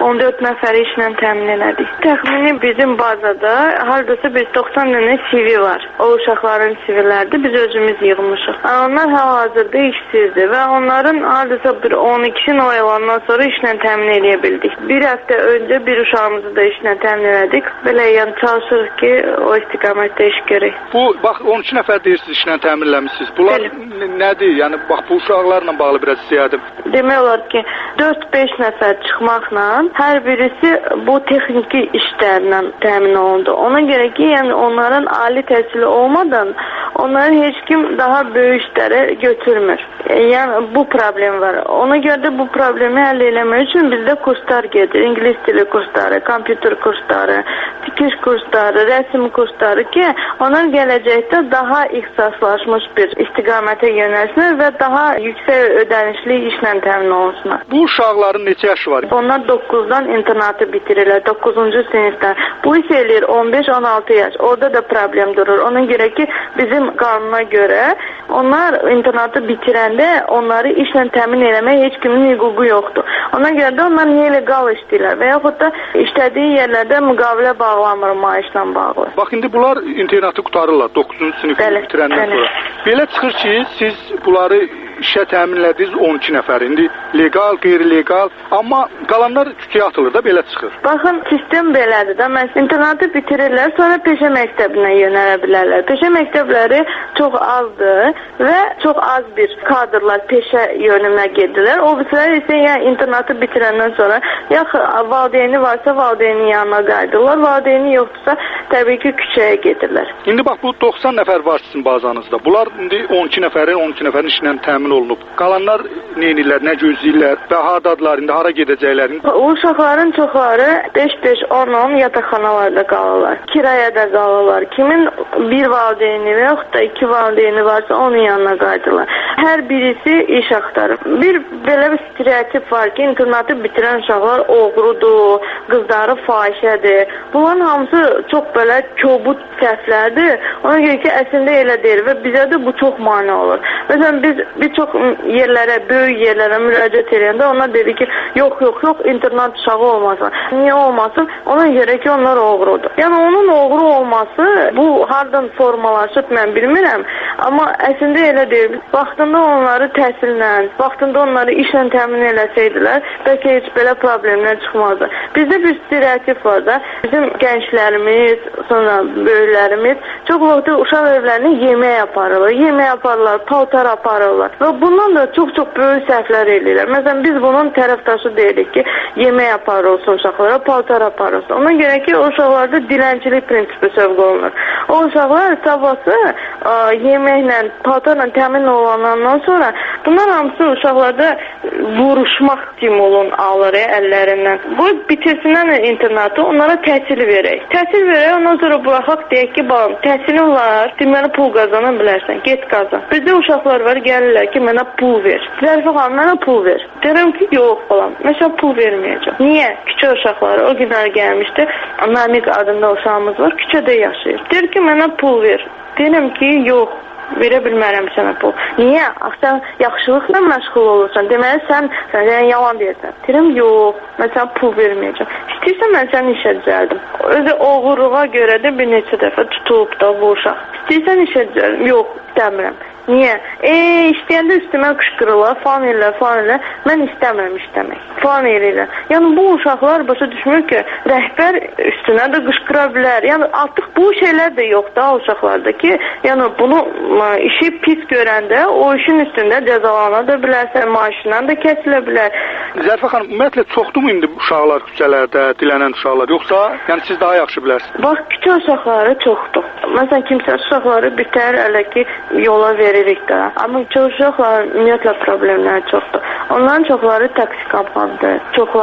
14 nəfəri işlə təmin elədik. Təxmini bizim bazada hardasa biz 90 dənə CV var. O uşaqların CV'lərdir, biz özümüz yığmışıq. Onlar hal-hazırda işsizdir və onların hardasa bir 12-sin o elandan sonra işlə təmin eləyə bildik. Bir həftə öncə bir uşağımızı da işlə təmin elədik. Belə yəni çalışırıq ki, o istiqamətdə iş görək. Bu, bax 12 nəfər deyirsiniz işlə təmin eləmişsiniz. Bunlar nədir? Yəni, bax bu uşaqlarla bağlı biraz istəyədim. Demək olar ki, 4-5 nəfər çıxmaqla hər birisi bu texniki işlərlə təmin olundu. Ona görə ki, yəni onların ali təhsili olmadan onları heç kim daha böyük işlərə götürmür. Yəni bu problem var. Ona görə də bu problemi həll eləmək üçün bizdə kurslar gedir. İngilis dili kursları, kompüter kursları, tikiş kursları, rəsm kursları ki, onlar gələcəkdə daha ixtisaslaşmış bir istiqamətə yönəlsinlər və daha yüksək ödənişli işlə təmin olsunlar. Bu uşaqların neçə yaşı var? Onlar 9-dan internatı bitirirlər, 9-cu sinifdən. Bu isə eləyir 15-16 yaş. Orada da problem durur. Ona görə ki, bizim qanuna görə onlar internatı bitirəndə onları işlə təmin eləmək heç kimin hüququ yoxdur. Ona görə də onlar legal işləyirlər və yaxud da işlədiyi yerlərdə müqavilə bağlamır maaşla bağlı. Bax, indi bunlar internatı qutarırlar 9-cu sinifi bitirəndən sonra. Belə çıxır ki, siz bunları işə təmin elədiniz 12 nəfər. İndi legal, qeyri-legal, amma qalanlar küçəyə atılır da, belə çıxır. Baxın, sistem belədir də. Məsələn, internatı bitirirlər, sonra peşə məktəbinə yönələ bilərlər. Peşə məktəbləri çox azdır və çox az bir kadrlar peşə yönünə gedirlər. O birilər isə ya internatı bitirəndən sonra ya valideyni varsa valideynin yanına qayıdırlar, valideyni yoxdursa təbii ki, küçəyə gedirlər. İndi bax, bu 90 nəfər var sizin bazanızda. Bunlar indi 12 nəfərin işlə təmin olunub. Qalanlar nə edirlər, nə gözləyirlər və hardadılar, indi hara gedəcəklər? O uşaqların çoxları 5-5-10-10 yataqxanalarda qalırlar. Kirayədə qalırlar. Kimin bir valideyni və yaxud da 2 valideyni varsa onun yanına qayıdırlar. Hər birisi iş axtarır. Bir belə bir stereotip var ki, internatı bitirən uşaqlar oğrudur, qızları fahişədir. Bunların hamısı çox belə kobud səhvlərdir. Ona görə ki, əslində elə deyil və bizə də bu çox mane olur. Məsələn, biz bir çox yerlərə, böyük yerlərə müraciət edəndə onlar dedi ki, yox, internat uşağı olmasın. Niyə olmasın? Ona görə ki, onlar oğrudur. Yəni, onun oğru olması, bu hardan formalaşıb mən bilmirəm, amma əslində elə deyil. Vaxtında onları təhsillə, vaxtında onları işlə təmin eləsəydilər, bəlkə heç belə problemlər çıxmazdı. Bizdə bir stereotip var da, bizim gənclərimiz, sonra böyüklərimiz çox vaxt uşaq evlərini yemək aparırlar, paltar aparırlar və bundan da çox böyük səhvlər edirlər. Məsələn, biz bunun tərəfdaşı deyirik ki, yemək aparılsın uşaqlara, paltar aparılsın. Ona görə ki, o uşaqlarda dilənçilik prinsipi sövq olunur. O uşaqlar sabahsı yeməklə, paltarla təmin olandan sonra bunlar hamısı uşaqlarda vuruşmaq stimulun alır əllərindən. Bu bitirsinlər internatı, onlara təhsil verək. Təhsil verək, ondan sonra buraxaq deyək ki, balam, təhsilin var, deməli pul qazana bilərsən, get qazan. Bizdə uşaqlar var, gəlirlər ki, mənə pul ver. Zərifə xanım, mənə pul ver. Deyirəm ki, yox balam, mən pul verməyəcəm. Niyə? Küçə uşaqları o günlər gəlmişdi, Namiq adında uşağımız var, küçədə yaşayır. Deyir ki, mənə pul ver. Deyirəm ki, yox. Verə bilmərəm sənə pul. Niyə? Sən yaxşılıqla məşğul olursan. Deməli, sən yalan deyirsən. Deyirəm, yox, mən sənə pul verməyəcəm. İstəyirsən, mən səni işə düzəldim. Özü oğurluğa görə də bir neçə dəfə tutulub da bu uşaq. İstəyirsən işə düzəldim. Yox, istəmirəm. Niyə? İstəyəndə üstümə qışqırırlar, falan elə. Mən istəmirəm işləmək. Falan eləyirlər. Yəni, bu uşaqlar başa düşmür ki, rəhbər üstünə də qışqıra bilər. Yəni, artıq bu şeylər də yoxdur o uşaqlarda ki, yəni, bunu işi pis görəndə o işin üstündə cəzalana da bilərsən, maaşından da kəsilə bilər. Zərifə xanım, ümumiyyətlə çoxdurmu indi uşaqlar küçələrdə, dilənən uşaqlar, yoxsa yəni siz daha yaxşı bilərsiniz? Bax, küçə uşaqları çoxdur. Məsələn, kimsə uşaqları bitər, hələ ki, yola veririk də. Amma küçə uşaqlar ümumiyyətlə problemləri çoxdur. Onların çoxları taksikamandır.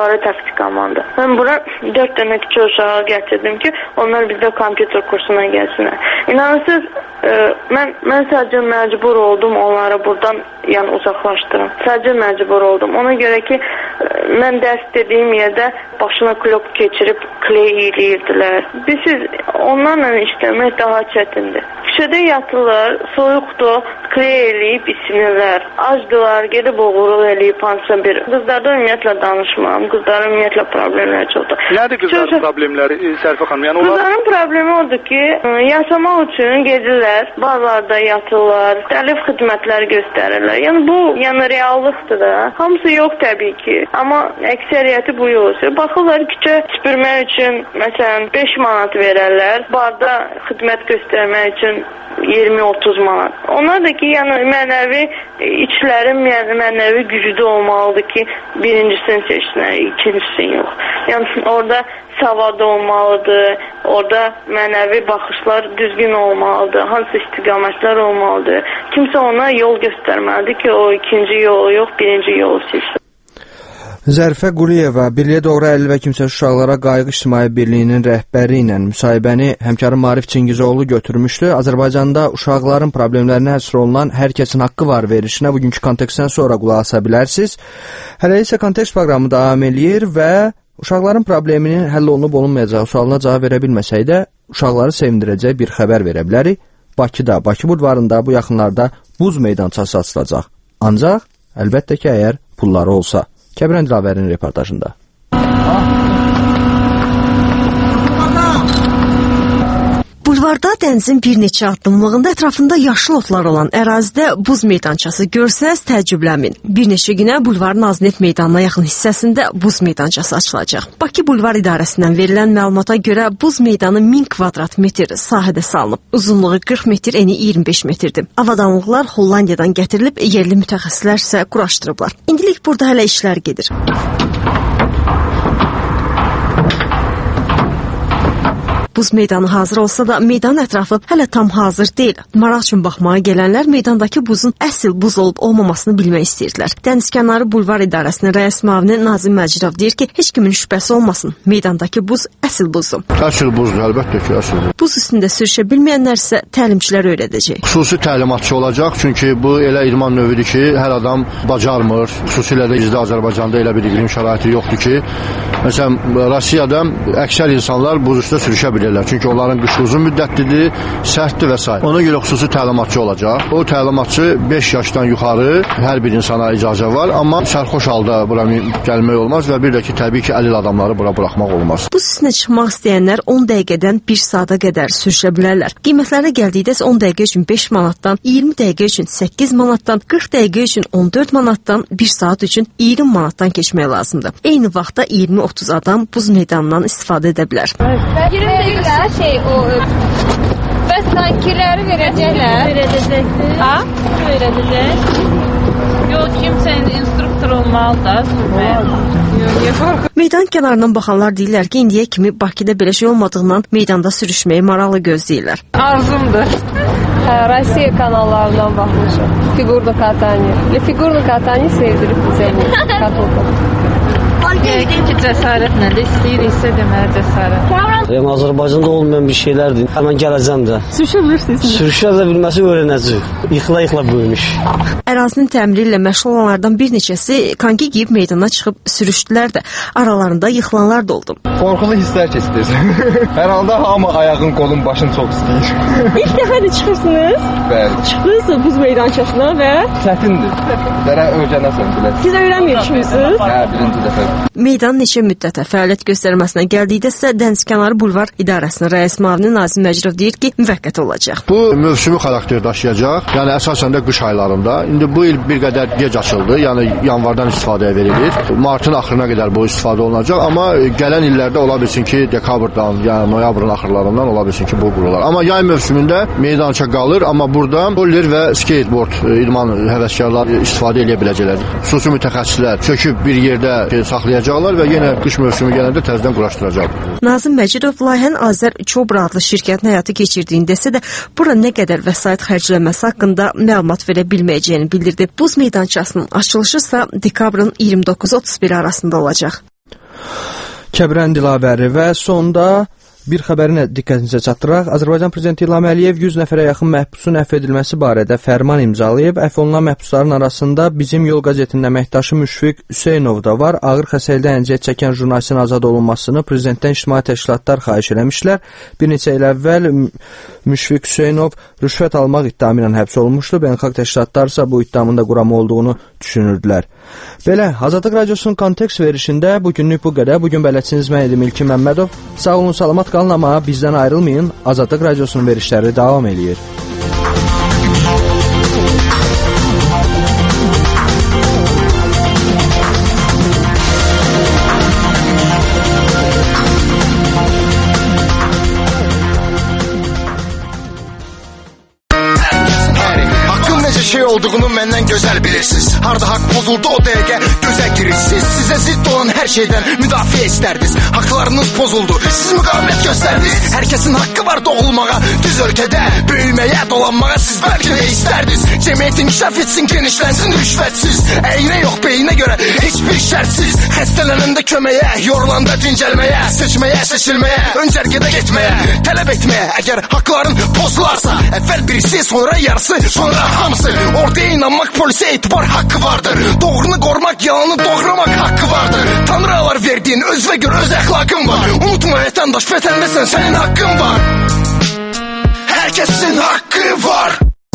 Mən bura 4 dənə küçə uşağı gətirdim ki, onlar bizdə kompüter kursuna gəlsinlər. İnanırsınız, mən sadəcə məcbur oldum onları buradan uzaqlaşdırım. Sadəcə məcbur oldum. Ona görə ki, mən dərs dediyim yerdə başına klop keçirib kley eləyirdilər. Siz onlarla işləmək daha çətindir. Küçədə yatırlar, soyuqdur, kley eləyib isinirlər. Acdılar, gedib oğurluq eləyib hansısa bir. Qızlardan ümumiyyətlə danışmam. Qızların ümumiyyətlə problemləri çoxdur. Nədir qızların problemləri Sərifə xanım? Yəni qızların problemi odur ki, yaşamaq üçün gedirlər, bazarda yatırlar, müxtəlif xidmətlər göstərirlər. Yəni bu reallıqdır da. Hamısı yox təbii ki. Amma əksəriyyəti bu yox. Baxırlar küçə süpürmək üçün məsələn 5 manat verərlər. Barda xidmət göstərmək üçün 20-30 manat. Onlar da ki, mənəvi içlərin mənəvi gücü olmalıdır ki, birincisini seçsinlər, ikincisini yox. Yəni orada savad olmalıdır, orada mənəvi baxışlar düzgün olmalıdır, hansı istiqamətlər olmalıdır. Kimsə ona yol göstərməlidir ki, o ikinci yolu yox, birinci yolu seçsin. Zərifə Quliyeva, Birliyə Doğru Əlil və Kimsəsiz Uşaqlara Qayğı İctimai Birliyinin rəhbəri ilə müsahibəni həmkarım Maarif Çingizoğlu götürmüşdü. Azərbaycanda uşaqların problemlərinə həsr olunan Hər Kəsin Haqqı Var verilişinə bugünkü kontekstdən sonra qulaq asa bilərsiniz. Hələ isə kontekst proqramı davam eləyir və uşaqların probleminin həll olunub-olunmayacağı sualına cavab verə bilməsək də uşaqları sevindirəcək bir xəbər verə bilərik. Bakıda, Bakı bulvarında bu yaxınlarda buz meydançası açılacaq. Ancaq, əlbəttə ki, əgər pulları olsa. Kəbirən Dilavərin reportajında. Bulvarda dənizin bir neçə addımlığında ətrafında yaşıl otlar olan ərazidə buz meydançası görsəz təəccüblənmin. Bir neçə günə bulvarın Aznet meydanına yaxın hissəsində buz meydançası açılacaq. Bakı Bulvar İdarəsindən verilən məlumata görə buz meydanı 1000 kvadrat metr sahədə salınıb. Uzunluğu 40 metr, eni 25 metrdir. Avadanlıqlar Hollandiyadan gətirilib, yerli mütəxəssislər isə quraşdırıblar. İndilik burada hələ işlər gedir. Buz meydanı hazır olsa da meydanın ətrafı hələ tam hazır deyil. Maraq üçün baxmağa gələnlər meydandakı buzun əsl buz olub olmamasını bilmək istəyirdilər. Dənizkənarı Bulvar İdarəsinin rəis müavini Nazim Məcirov deyir ki, heç kimin şübhəsi olmasın. Meydandakı buz əsl buzdur. Əsl buzdur, əlbəttə ki, əsl buz. Buz üstündə sürüşə bilməyənlər isə təlimçilər öyrədəcək. Xüsusi təlimatçı olacaq, çünki bu elə idman növüdür ki, hər adam bacarmır. Xüsusilə də bizdə Azərbaycanda elə bir iqlim şəraiti yoxdur ki, məsələn, Rusiyada əksər insanlar buz üstə sürüşə bilirlər. Çünki onların qışı uzun müddətlidir, sərtdir və s. Ona görə xüsusi təlimatçı olacaq. O təlimatçı 5 yaşdan yuxarı hər bir insana icazə var, amma sərxoş halda bura gəlmək olmaz və bir də ki, təbii ki, əlil adamları bura buraxmaq olmaz. Buz üstünə çıxmaq istəyənlər 10 dəqiqədən 1 saata qədər sürüşə bilərlər. Qiymətlərə gəldikdə 10 dəqiqə üçün 5 manatdan, 20 dəqiqə üçün 8 manatdan, 40 dəqiqə üçün 14 manatdan, 1 saat üçün 20 manatdan keçmək lazımdır. Eyni vaxtda 20-30 adam buz meydanından istifadə edə bilər. 20 dəqiqə bəs tankiləri verəcəklər. Verəcəkdir. Ha? Verəcək. Yox, kimsə instruktor olmalı da sürməyə. Meydan kənarından baxanlar deyirlər ki, indiyə kimi Bakıda belə şey olmadığından meydanda sürüşməyi maraqlı gözləyirlər. Arzumdur. Россия kanallarından baxmışam. Figurno katani. Figurno katani sevdirib bizə. Katolka. Yəqin ki, cəsarətlə də istəyiriksə deməli cəsarət. Yəni Azərbaycanda olmayan bir şeylərdir. Həmən gələcəm də. Sürüşə bilirsiniz. Sürüşə də bilməsi öyrənəcək. Yıxıla-yıxıla böyümüş. Ərazinin təmiri ilə məşğul olanlardan bir neçəsi konki geyib meydana çıxıb sürüşdülər də. Aralarında yıxılanlar da oldu. Qorxulu hisslər keçirir. Hər halda hamı ayağın, qolun, başın çox istəyir. İlk dəfə də çıxırsınız? Bəli. Çıxdınız buz meydançasına və? Çətindir. Dərə öyrənəsən bilə. Siz öyrənmiyorsunuz? Hə, birinci dəfə. Meydan neçə müddətə fəaliyyət göstərməsinə gəldikdə isə Dənizkənarı Bulvar İdarəsinin rəis müavini Nazim Məcirov deyir ki, müvəqqəti olacaq. Bu mövsümü xarakter daşıyacaq. Yəni əsasən də qış aylarında. İndi bu il bir qədər gec açıldı. Yəni yanvardan istifadəyə verilir. Martın axırına qədər bu istifadə olunacaq, amma gələn illərdə ola bilsin ki, dekabrdan, yəni noyabrın axırlarından ola bilsin ki, bu qurular. Amma yay mövsümündə meydança qalır, amma burada roller və skateboard idman həvəskarlar istifadə edə biləcəklər. Xüsusi mütəxəssislər çöküb bir yerdə saxlayacaqlar və yenə qış mövsümü gələndə təzədən quraşdıracaq. Nazim Məcirov layihənin Azər Çobra adlı şirkətin həyata keçirdiyini desə də, bura nə qədər vəsait xərclənməsi haqqında məlumat verə bilməyəcəyini bildirdi. Buz meydançasının açılışı isə dekabrın 29-31 arasında olacaq. Kəbirən Dilavəri və sonda bir xəbərinə diqqətinizə çatdıraq. Azərbaycan Prezidenti İlham Əliyev 100 nəfərə yaxın məhbusun əfv edilməsi barədə fərman imzalayıb. Əfv olunan məhbusların arasında Bizim Yol qəzetinin əməkdaşı Müşfiq Hüseynov da var. Ağır xəstəlikdən əziyyət çəkən jurnalistin azad olunmasını prezidentdən ictimai təşkilatlar xahiş eləmişlər. Bir neçə il əvvəl Müşfiq Hüseynov rüşvət almaq iddiamı ilə həbs olunmuşdu. Beynəlxalq təşkilatlar isə bu iddiamın da qurama olduğunu düşünürdülər. Belə, Azadlıq Radiosunun kontekst verişində bugünlük bu qədər. Bugün bələdçiniz mən idim İlkin Məmmədov. Sağ olun, salamat qalın, amma bizdən ayrılmayın. Azadlıq Radiosunun verişləri davam eləyir. Şey olduğunu məndən gözəl bilirsiniz. Harda haqq pozuldu o dəqiqə gözə girirsiniz. Sizə zidd olan hər şeydən müdafiə istərdiniz. Haqlarınız pozuldu, siz müqavimət göstərdiniz. Hər kəsin haqqı var doğulmağa, düz ölkədə böyüməyə, dolanmağa siz bəlkə də istərdiniz. Cəmiyyət inkişaf etsin, genişlənsin rüşvətsiz. Əyrə yox beyinə görə heç bir şərtsiz. Xəstələnəndə köməyə, yorulanda dincəlməyə, seçməyə, seçilməyə, ön cərgədə getməyə, tələb etməyə. Əgər haqların pozularsa, əvvəl birisi, sonra yarısı, sonra hamısı. Ortaya inanmaq polisə etibar haqqı vardır. Doğrunu qorumaq, yalanı doğramaq haqqı vardır. Tanrılar verdiyin özünə görə öz əxlaqın var. Unutma vətəndaş, vətəndəsən, sənin haqqın var. Hər kəsin haqqı var.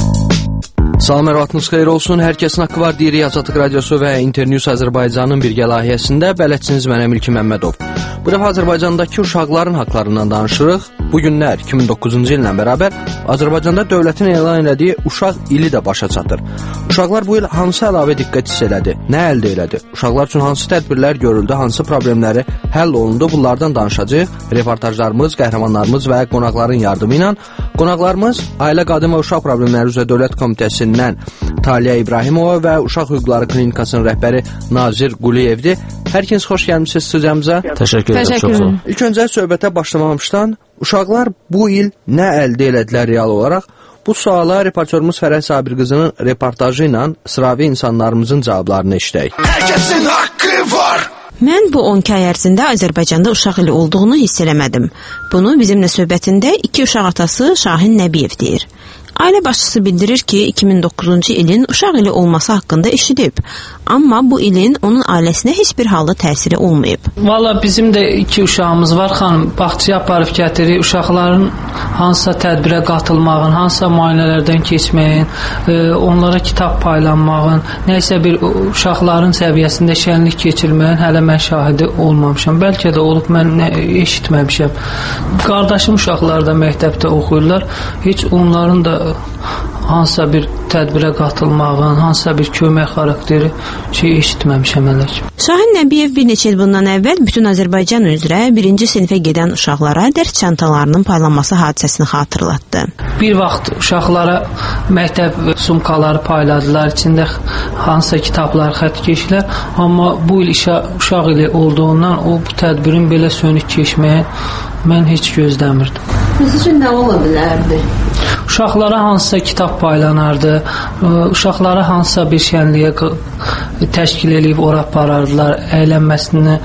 Salam, ərvatınız xeyir olsun. Hər kəsin haqqı var deyirik Azadlıq Radiosu və Internews Azərbaycanın birgə layihəsində. Bələdçiniz mənəm İlkin Məmmədov. Bu dəfə Azərbaycandakı uşaqların haqlarından danışırıq. Bu günlər 2009-cu illə bərabər Azərbaycanda dövlətin elan elədiyi uşaq ili də başa çatır. Uşaqlar bu il hansı əlavə diqqət hiss elədi? Nə əldə elədi? Uşaqlar üçün hansı tədbirlər görüldü? Hansı problemləri həll olundu? Bunlardan danışacağıq. Reportajlarımız, qəhrəmanlarımız və qonaqların yardımı ilə. Qonaqlarımız Ailə, Qadın və Uşaq Problemləri üzrə Dövlət Komitəsindən Taliyə İbrahimova və Uşaq Hüquqları Klinikasının rəhbəri Nazir Quliyevdir. Hər ikiniz xoş gəlmişsiniz studiyamıza. Təşəkkür edirəm. İlk öncə söhbətə başlamamışdan uşaqlar bu il nə əldə elədilər real olaraq? Bu suala reportyorumuz Fərəh Sabir qızının reportajı ilə sıravi insanlarımızın cavablarını eşidək. Hər kəsin haqqı var. Mən bu 12 ay ərzində Azərbaycanda uşaq ili olduğunu hiss eləmədim. Bunu bizimlə söhbətində 2 uşaq atası Şahin Nəbiyev deyir. Ailə başçısı bildirir ki, 2009-cu ilin uşaq ili olması haqqında eşidib. Amma bu ilin onun ailəsinə heç bir halda təsiri olmayıb. Valla bizim də 2 uşağımız var, xanım. Bağçaya aparıb gətirik. Uşaqların hansısa tədbirə qatılmağın, hansısa müayinələrdən keçməyin, onlara kitab paylanmağın, nəysə bir uşaqların səviyyəsində şənlik keçirməyin hələ mən şahidi olmamışam. Bəlkə də olub, mən eşitməmişəm. Qardaşım uşaqlar da məktəbdə oxuyurlar. Heç onların da hansısa bir tədbirə qatılmağın, hansısa bir kömək xarakteri eşitməmişəm hələ ki. Şahin Nəbiyev bir neçə il bundan əvvəl bütün Azərbaycan üzrə 1-ci sinifə gedən uşaqlara dərs çantalarının paylanması hadisəsini xatırlatdı. Bir vaxt uşaqlara məktəb sumkaları payladılar, içində hansısa kitablar, xətkeşlər, amma bu il uşaq ili olduğundan o bu tədbirin belə sönük keçməyi mən heç gözləmirdim. Sizin üçün nə ola bilərdi? Uşaqlara hansısa kitab paylanardı, uşaqlara hansısa bir şənliyə təşkil edib ora aparardılar, əylənməsini,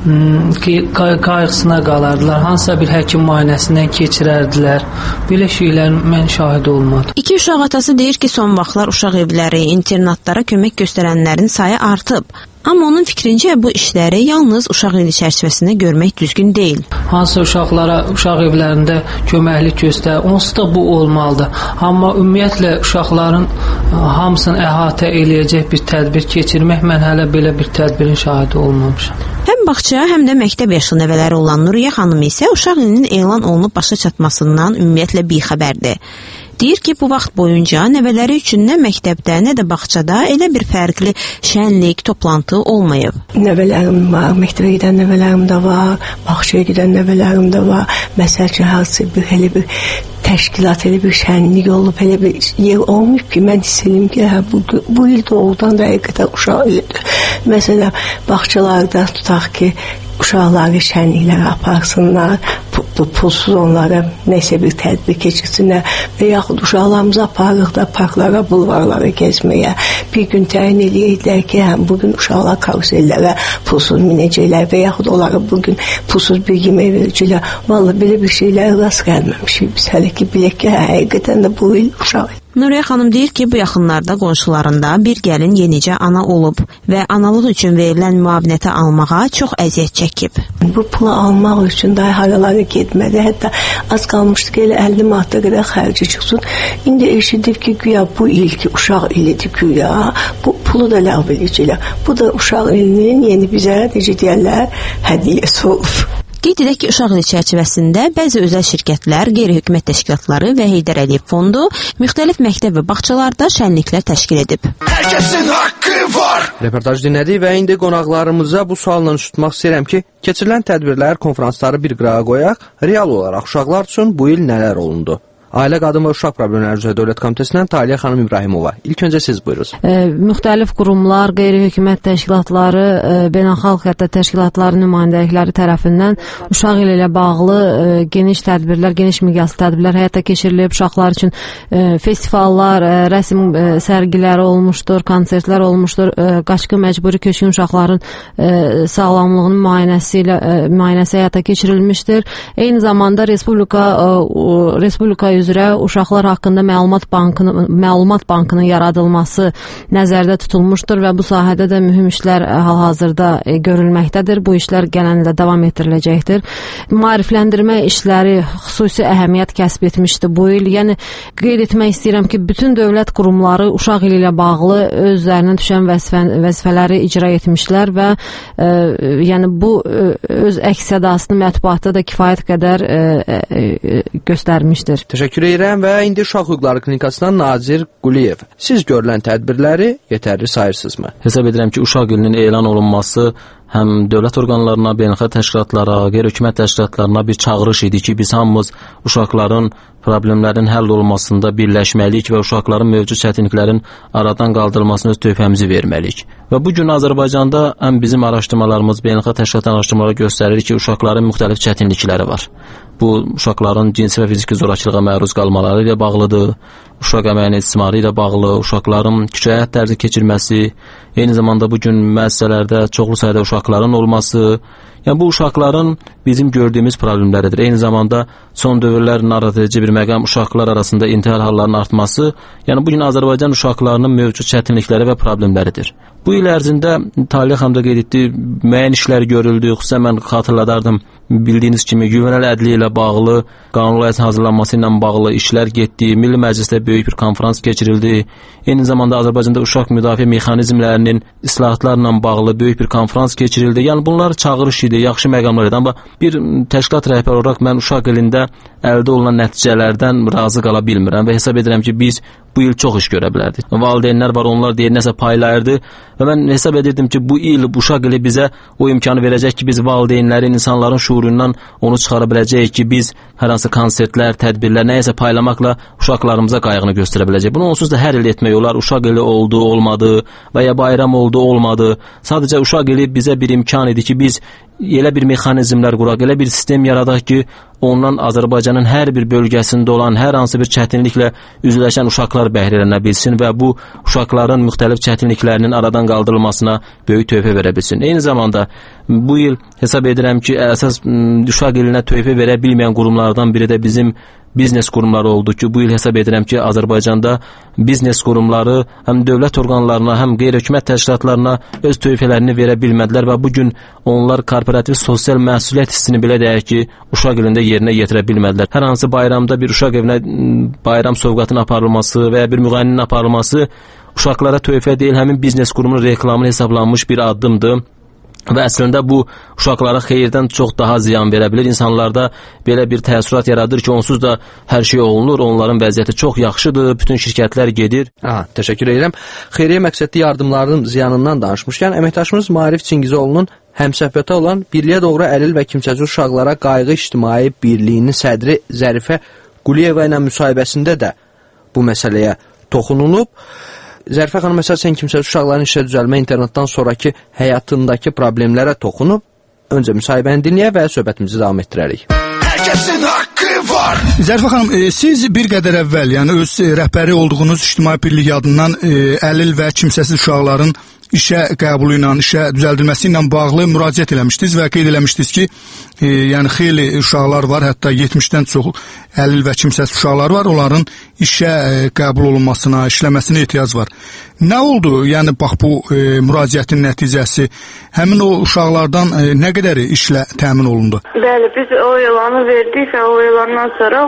qayğısına qalardılar, hansısa bir həkim müayinəsindən keçirərdilər. Belə şeylərin mən şahid olmadım. 2 uşaq atası deyir ki, son vaxtlar uşaq evləri, internatlara kömək göstərənlərin sayı artıb. Amma onun fikrincə bu işləri yalnız uşaq ili çərçivəsində görmək düzgün deyil. Hansı uşaqlara uşaq evlərində köməklik göstərir, onsuz da bu olmalıdır. Amma ümumiyyətlə uşaqların hamısını əhatə eləyəcək bir tədbir keçirmək, mən hələ belə bir tədbirin şahidi olmamışam. Həm bağça, həm də məktəb yaşlı nəvələri olan Nuriyə xanım isə uşaq ilinin elan olunub başa çatmasından ümumiyyətlə bixəbərdir. Deyir ki, bu vaxt boyunca nəvələri üçün nə məktəbdə, nə də bağçada elə bir fərqli şənlik, toplantı olmayıb. Nəvələrim var, məktəbə gedən nəvələrim də var, bağçaya gedən nəvələrim də var. Məsəl ki, hansı bir elə bir təşkilat, elə bir şənlik olub, elə bir yer olmuş ki, mən hiss edim ki, bu il doğrudan da həqiqətən uşaq ilidir. Məsələn, bağçalarda tutaq ki, uşaqları şənliklər aparsınlar, pulsuz onlara nəsə bir tədbir keçirsinlər və yaxud uşaqlarımızı aparırıq da parklara, bulvarlara gezməyə. Bir gün təyin eləyirlər ki, bugün uşaqlar karusellərə pulsuz minəcəklər və yaxud onlara bugün pulsuz bir yemək verəcəklər. Vallahi belə bir şeylər rast gəlməmişik. Biz hələ ki bilək ki, həqiqətən də bu il uşaq. Nuriyə xanım deyir ki, bu yaxınlarda qonşularında bir gəlin yenicə ana olub və analıq üçün verilən müavinəti almağa çox əziyyət çəkib. Bu pulu almaq üçün daha haralara getmədi. Hətta az qalmışdı ki, elə 50 manata qədər xərci çıxsın. İndi eşidib ki, güya bu ilki uşaq ilidir güya. Bu pulu da ləğv edəcəklər. Bu da uşaq ilinin yeni bizə, necə deyərlər, hədiyyəsi olub. Qeyd edək ki, uşaq ili çərçivəsində bəzi özəl şirkətlər, qeyri-hökumət təşkilatları və Heydər Əliyev fondu müxtəlif məktəb və bağçalarda şənliklər təşkil edib. Hər kəsin haqqı var. Reportaj dinlədik və indi qonaqlarımıza bu sualla tutmaq istəyirəm ki, keçirilən tədbirlər, konferansları bir qırağa qoyaq, real olaraq uşaqlar üçün bu il nələr olundu? Ailə, Qadın və Uşaq Problemləri üzrə Dövlət Komitəsindən Taliyə xanım İbrahimova. İlk öncə siz buyurunuz. Müxtəlif qurumlar, qeyri-hökumət təşkilatları, beynəlxalq hətta təşkilatların nümayəndəlikləri tərəfindən uşaq ili ilə bağlı geniş tədbirlər, geniş miqyaslı tədbirlər həyata keçirilib. Uşaqlar üçün festivallar, rəsm sərgiləri olmuşdur, konsertlər olmuşdur. Qaçqın məcburi köçkün uşaqların sağlamlığının müayinəsi həyata keçirilmişdir. Eyni zamanda Respublika üzrə uşaqlar haqqında məlumat bankının yaradılması nəzərdə tutulmuşdur və bu sahədə də mühüm işlər hal-hazırda görülməkdədir. Bu işlər gələn ildə davam etdiriləcəkdir. Maarifləndirmə işləri xüsusi əhəmiyyət kəsb etmişdi bu il. Yəni qeyd etmək istəyirəm ki, bütün dövlət qurumları uşaq ili ilə bağlı özlərinə düşən vəzifələri icra etmişlər və yəni bu öz əks-sədasını mətbuatda da kifayət qədər göstərmişdir. Təşəkkür edirəm və indi Uşaq Hüquqları Klinikasından Nazir Quliyev. Siz görülən tədbirləri yetərli sayırsınızmı? Hesab edirəm ki, Uşaq ilinin elan olunması həm dövlət orqanlarına, beynəlxalq təşkilatlara, qeyri-hökumət təşkilatlarına bir çağırış idi ki, biz hamımız uşaqların problemlərin həll olunmasında birləşməliyik və uşaqların mövcud çətinliklərin aradan qaldırılmasına öz töhfəmizi verməliyik. Və bu gün Azərbaycanda həm bizim araşdırmalarımız, beynəlxalq təşkilatların araşdırmaları göstərir ki, uşaqların müxtəlif çətinlikləri var. Bu, uşaqların cinsi və fiziki zorakılığa məruz qalmaları ilə bağlıdır, uşaq əməyinin istismarı ilə bağlı, uşaqların küçə həyat tərzi keçirməsi, eyni zamanda bu gün müəssisələrdə çoxlu sayda uşaqların olması, yəni bu uşaqların bizim gördüyümüz problemləridir. Eyni zamanda son dövrlər narahat edici bir məqam uşaqlar arasında intihar hallarının artması, yəni bu gün Azərbaycan uşaqlarının mövcud çətinlikləri və problemləridir. Bu il ərzində Taliyə xanım da qeyd etdi, müəyyən işlər görüldü, xüsusən mən xatırladardım, bildiyiniz kimi yuvenal ədliyyə ilə bağlı, qanun layihəsinin hazırlanması ilə bağlı işlər getdi, Milli Məclisdə böyük bir konferans keçirildi. Eyni zamanda Azərbaycanda uşaq müdafiə mexanizmlərinin islahatlarla bağlı böyük bir konferans keçirildi. Yəni bunlar çağırış idi, yaxşı məqamlar idi. Amma bir təşkilat rəhbəri olaraq mən uşaq ilində əldə olunan nəticələrdən razı qala bilmirəm və hesab edirəm ki, biz bu il çox iş görə bilərdik. Valideynlər var, onlar deyir nəsə paylayırdı və mən hesab edirdim ki, bu il uşaq ili bizə o imkanı verəcək ki, biz valideynlərin, insanların şuurundan onu çıxara biləcəyik ki, biz hər hansı konsertlər, tədbirlər, nəyəsə paylamaqla uşaqlarımıza qayğını göstərə biləcək. Bunu onsuz da hər il etmək olar. Uşaq ili oldu, olmadı və ya bayram oldu, olmadı. Sadəcə uşaq ili bizə bir imkan idi ki, biz elə bir mexanizmlər quraq, elə bir sistem yaradaq ki, ondan Azərbaycanın hər bir bölgəsində olan hər hansı bir çətinliklə üzləşən uşaqlar bəhrələnə bilsin və bu uşaqların müxtəlif çətinliklərinin aradan qaldırılmasına böyük töhfə verə bilsin. Eyni zamanda bu il hesab edirəm ki, əsas uşaq ilinə töhfə verə bilməyən qurumlardan biri də bizim biznes qurumları oldu ki, bu il hesab edirəm ki, Azərbaycanda biznes qurumları həm dövlət orqanlarına, həm qeyri-hökumət təşkilatlarına öz töhfələrini verə bilmədilər və bu gün onlar korporativ sosial məsuliyyət hissini belə deyək ki, uşaq ilində yerinə yetirə bilmədilər. Hər hansı bayramda bir uşaq evinə bayram sovqatının aparılması və ya bir müğənninin aparılması uşaqlara töhfə deyil, həmin biznes qurumunun reklamını hesablanmış bir addımdır. Və əslində bu uşaqlara xeyirdən çox daha ziyan verə bilir. İnsanlarda belə bir təəssürat yaradır ki, onsuz da hər şey olunur, onların vəziyyəti çox yaxşıdır, bütün şirkətlər gedir. Təşəkkür edirəm. Xeyriyyə məqsədli yardımların ziyanından danışmışkən, əməkdaşımız Maarif Çingizoğlu'nun həmsəhvətə olan Birliyə Doğru Əlil və Kimsəsiz Uşaqlara Qayğı İctimai Birliyinin sədri Zərifə Quliyeva ilə müsahibəsində də bu məsələyə toxunulub. Zərifə xanım, məsələn, kimsəsiz uşaqların işə düzəlmə internetdən sonraki həyatındakı problemlərə toxunub. Öncə müsahibəni dinləyə və söhbətimizi davam etdirərik. Hər kəsin haqqı var. Zərifə xanım, siz bir qədər əvvəl, yəni öz rəhbəri olduğunuz İctimai Birlik adından əlil və kimsəsiz uşaqların işə qəbulu ilə, işə düzəldilməsi ilə bağlı müraciət eləmişdiniz və qeyd eləmişdiniz ki, yəni xeyli uşaqlar var, hətta 70-dən çox əlil və kimsəsiz uşaqlar var, onların işə qəbul olunmasına, işləməsinə ehtiyac var. Nə oldu? Yəni bax bu müraciətin nəticəsi həmin o uşaqlardan nə qədər işlə təmin olundu? Bəli, biz o elanı verdik və o elandan sonra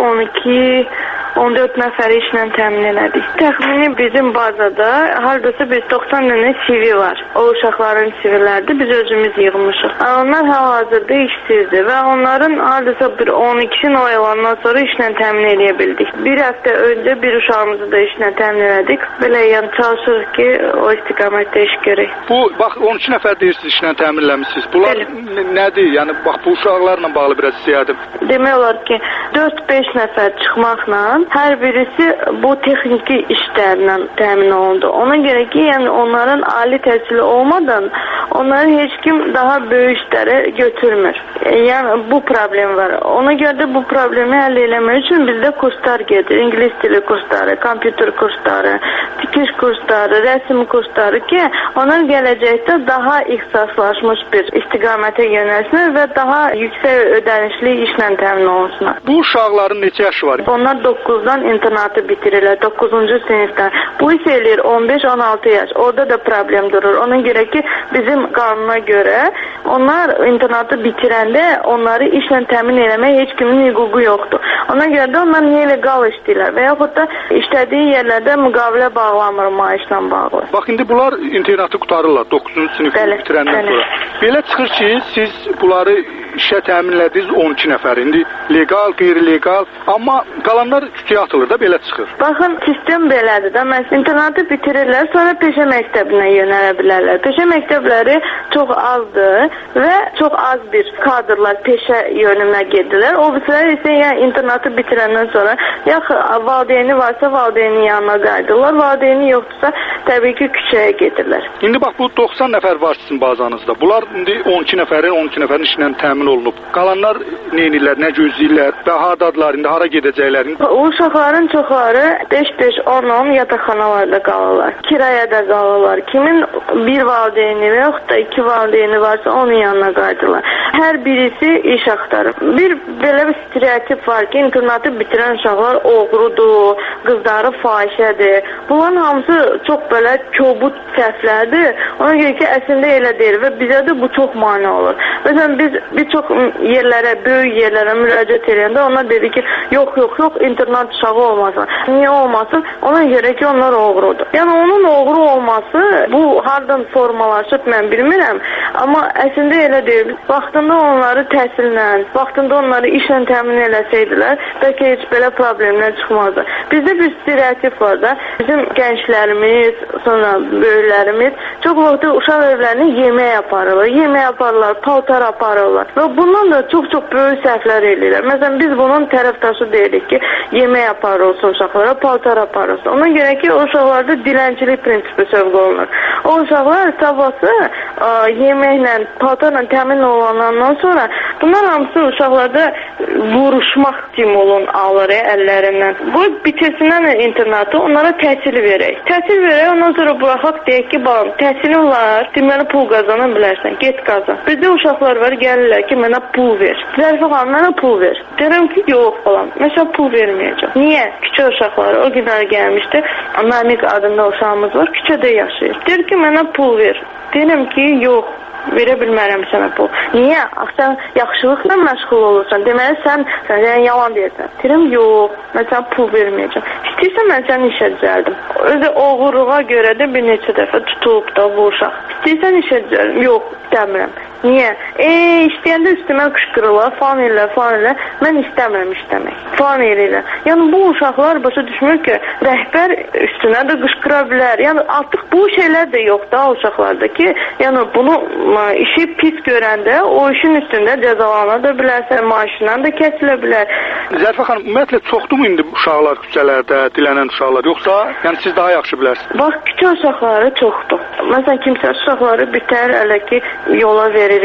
14 nəfəri işlə təmin elədik. Təxmini bizim bazada hardasa biz 90 dənə CV var. O uşaqların CV'lərdir, biz özümüz yığmışıq. Onlar hal-hazırda işsizdir və onların hardasa bir 12-sini o elandan sonra işlə təmin eləyə bildik. Bir həftə öncə bir uşağımızı da işlə təmin elədik. Belə yəni çalışırıq ki, o istiqamətdə iş görək. Bu, bax 12 nəfər deyirsiniz işlə təmin eləmişsiniz. Bunlar nədir? Yəni bax bu uşaqlarla bağlı biraz istəyərdim. Demək olar ki, 4-5 nəfər çıxmaqla hər birisi bu texniki işlərlə təmin olundu. Ona görə ki, yəni onların ali təhsili olmadan onları heç kim daha böyük işlərə götürmür. Yəni bu problem var. Ona görə də bu problemi həll eləmək üçün bizdə kurslar gedir. İngilis dili kursları, kompüter kursları, dikiş kursları, rəsm kursları ki, onlar gələcəkdə daha ixtisaslaşmış bir istiqamətə yönəlsinlər və daha yüksək ödənişli işlə təmin olunsunlar. Bu uşaqların neçə yaşı var? Onlar 9-dan internatı bitirirlər, 9-cu sinifdən. Bu isə eləyir 15-16 yaş. Orada da problem durur. Ona görə ki, bizim qanuna görə onlar internatı bitirəndə onları işlə təmin eləmək heç kimin hüququ yoxdur. Ona görə də onlar legal işləyirlər və yaxud da işlədiyi yerlərdə müqavilə bağlamır maaşla bağlı. Bax, indi bunlar internatı qutarırlar 9-cu sinifi bitirəndən sonra. Belə çıxır ki, siz bunları işə təmin elədiniz 12 nəfər. İndi legal, qeyri-legal, amma qalanlar küçəyə atılır da, belə çıxır. Baxın, sistem belədir də. Məsələn, internatı bitirirlər, sonra peşə məktəbinə yönələ bilərlər. Peşə məktəbləri çox azdır və çox az bir kadrlar peşə yönünə gedirlər. O birisi isə yəni internatı bitirəndən sonra ya valideyni varsa valideynin yanına qayıdırlar, valideyni yoxdursa təbii ki, küçəyə gedirlər. İndi bax, bu 90 nəfər var sizin bazanızda. Bunlar indi 12 nəfərin işlə təmin olunub. Qalanlar nə edirlər, nə gözləyirlər və hardadılar, indi hara gedəcəklər? O uşaqların çoxları 5-5-10-10 yataqxanalarda qalırlar. Kirayədə qalırlar. Kimin bir valideyni və yaxud da 2 valideyni varsa onun yanına qayıdırlar. Hər birisi iş axtarır. Bir belə bir stereotip var ki, internatı bitirən uşaqlar oğrudur, qızları fahişədir. Bunların hamısı çox belə kobud səhvlərdir. Ona görə ki, əslində elə deyil və bizə də bu çox mane olur. Məsələn, biz bir çox yerlərə, böyük yerlərə müraciət edəndə onlar dedi ki, yox, internat uşağı olmasın. Niyə olmasın? Ona görə ki, onlar oğrudur. Yəni, onun oğru olması, bu hardan formalaşıb mən bilmirəm, amma əslində elə deyil. Vaxtında onları təhsillə, vaxtında onları işlə təmin eləsəydilər, bəlkə heç belə problemlər çıxmazdı. Bizdə bir stereotip var da, bizim gənclərimiz, sonra böyüklərimiz çox vaxtı uşaq evlərini yemək aparırlar, paltar aparırlar və bundan da çox böyük səhvlər edirlər. Məsələn, biz bunun tərəfdaşı deyirik ki, yemək aparılsın uşaqlara, paltar aparılsın. Ona görə ki, o uşaqlarda dilənçilik prinsipi sövq olunur. O uşaqlar sabahsı yeməklə, paltarla təmin olandan sonra bunlar hamısı uşaqlarda vuruşmaq stimulun alır əllərindən. Bu bitirsinlər internatı, onlara təhsil verək. Təhsil verək, ondan sonra buraxaq deyək ki, balam, təhsilin var, deməli pul qazana bilərsən, get qazan. Bizdə uşaqlar var, gəlirlər ki, mənə pul ver. Zərifə xanım, mənə pul ver. Deyirəm ki, yox balam, məsələn pul verməyəcəm. Niyə? Küçə uşaqları o günlər gəlmişdi, Namik adında uşağımız var, küçədə yaşayır. Deyir ki, mənə pul ver. Deyirəm ki, yox. Verə bilmərəm sənə pul. Niyə? Sən yaxşılıqla məşğul olursan. Deməli, sən yalan deyirsən. Deyirəm, yox, mən sənə pul verməyəcəm. İstəyirsən, mən səni işə düzəldim. Özü oğurluğa görə də bir neçə dəfə tutulub da bu uşaq. İstəyirsən işə düzəldim. Yox, istəmirəm. Niyə? İstəyəndə üstümə qışqırırlar, falan elə. Mən istəmirəm işləmək. Falan elə. Yəni, bu uşaqlar başa düşmür ki, rəhbər üstünə də qışqıra bilər. Yəni, artıq bu şeylər də yox da uşaqlarda ki, yəni, bunu işi pis görəndə o işin üstündə cəzalana da bilərsən, maaşından da kəsilə bilər. Zərifə xanım, ümumiyyətlə çoxdur mu indi uşaqlar küçələrdə, dilənən uşaqlar, yoxsa yəni siz daha yaxşı bilərsiniz? Bax, küçə uşaqları çoxdur. Məsələn, kimsə uşaqları bitər, hələ ki, yola veririk də.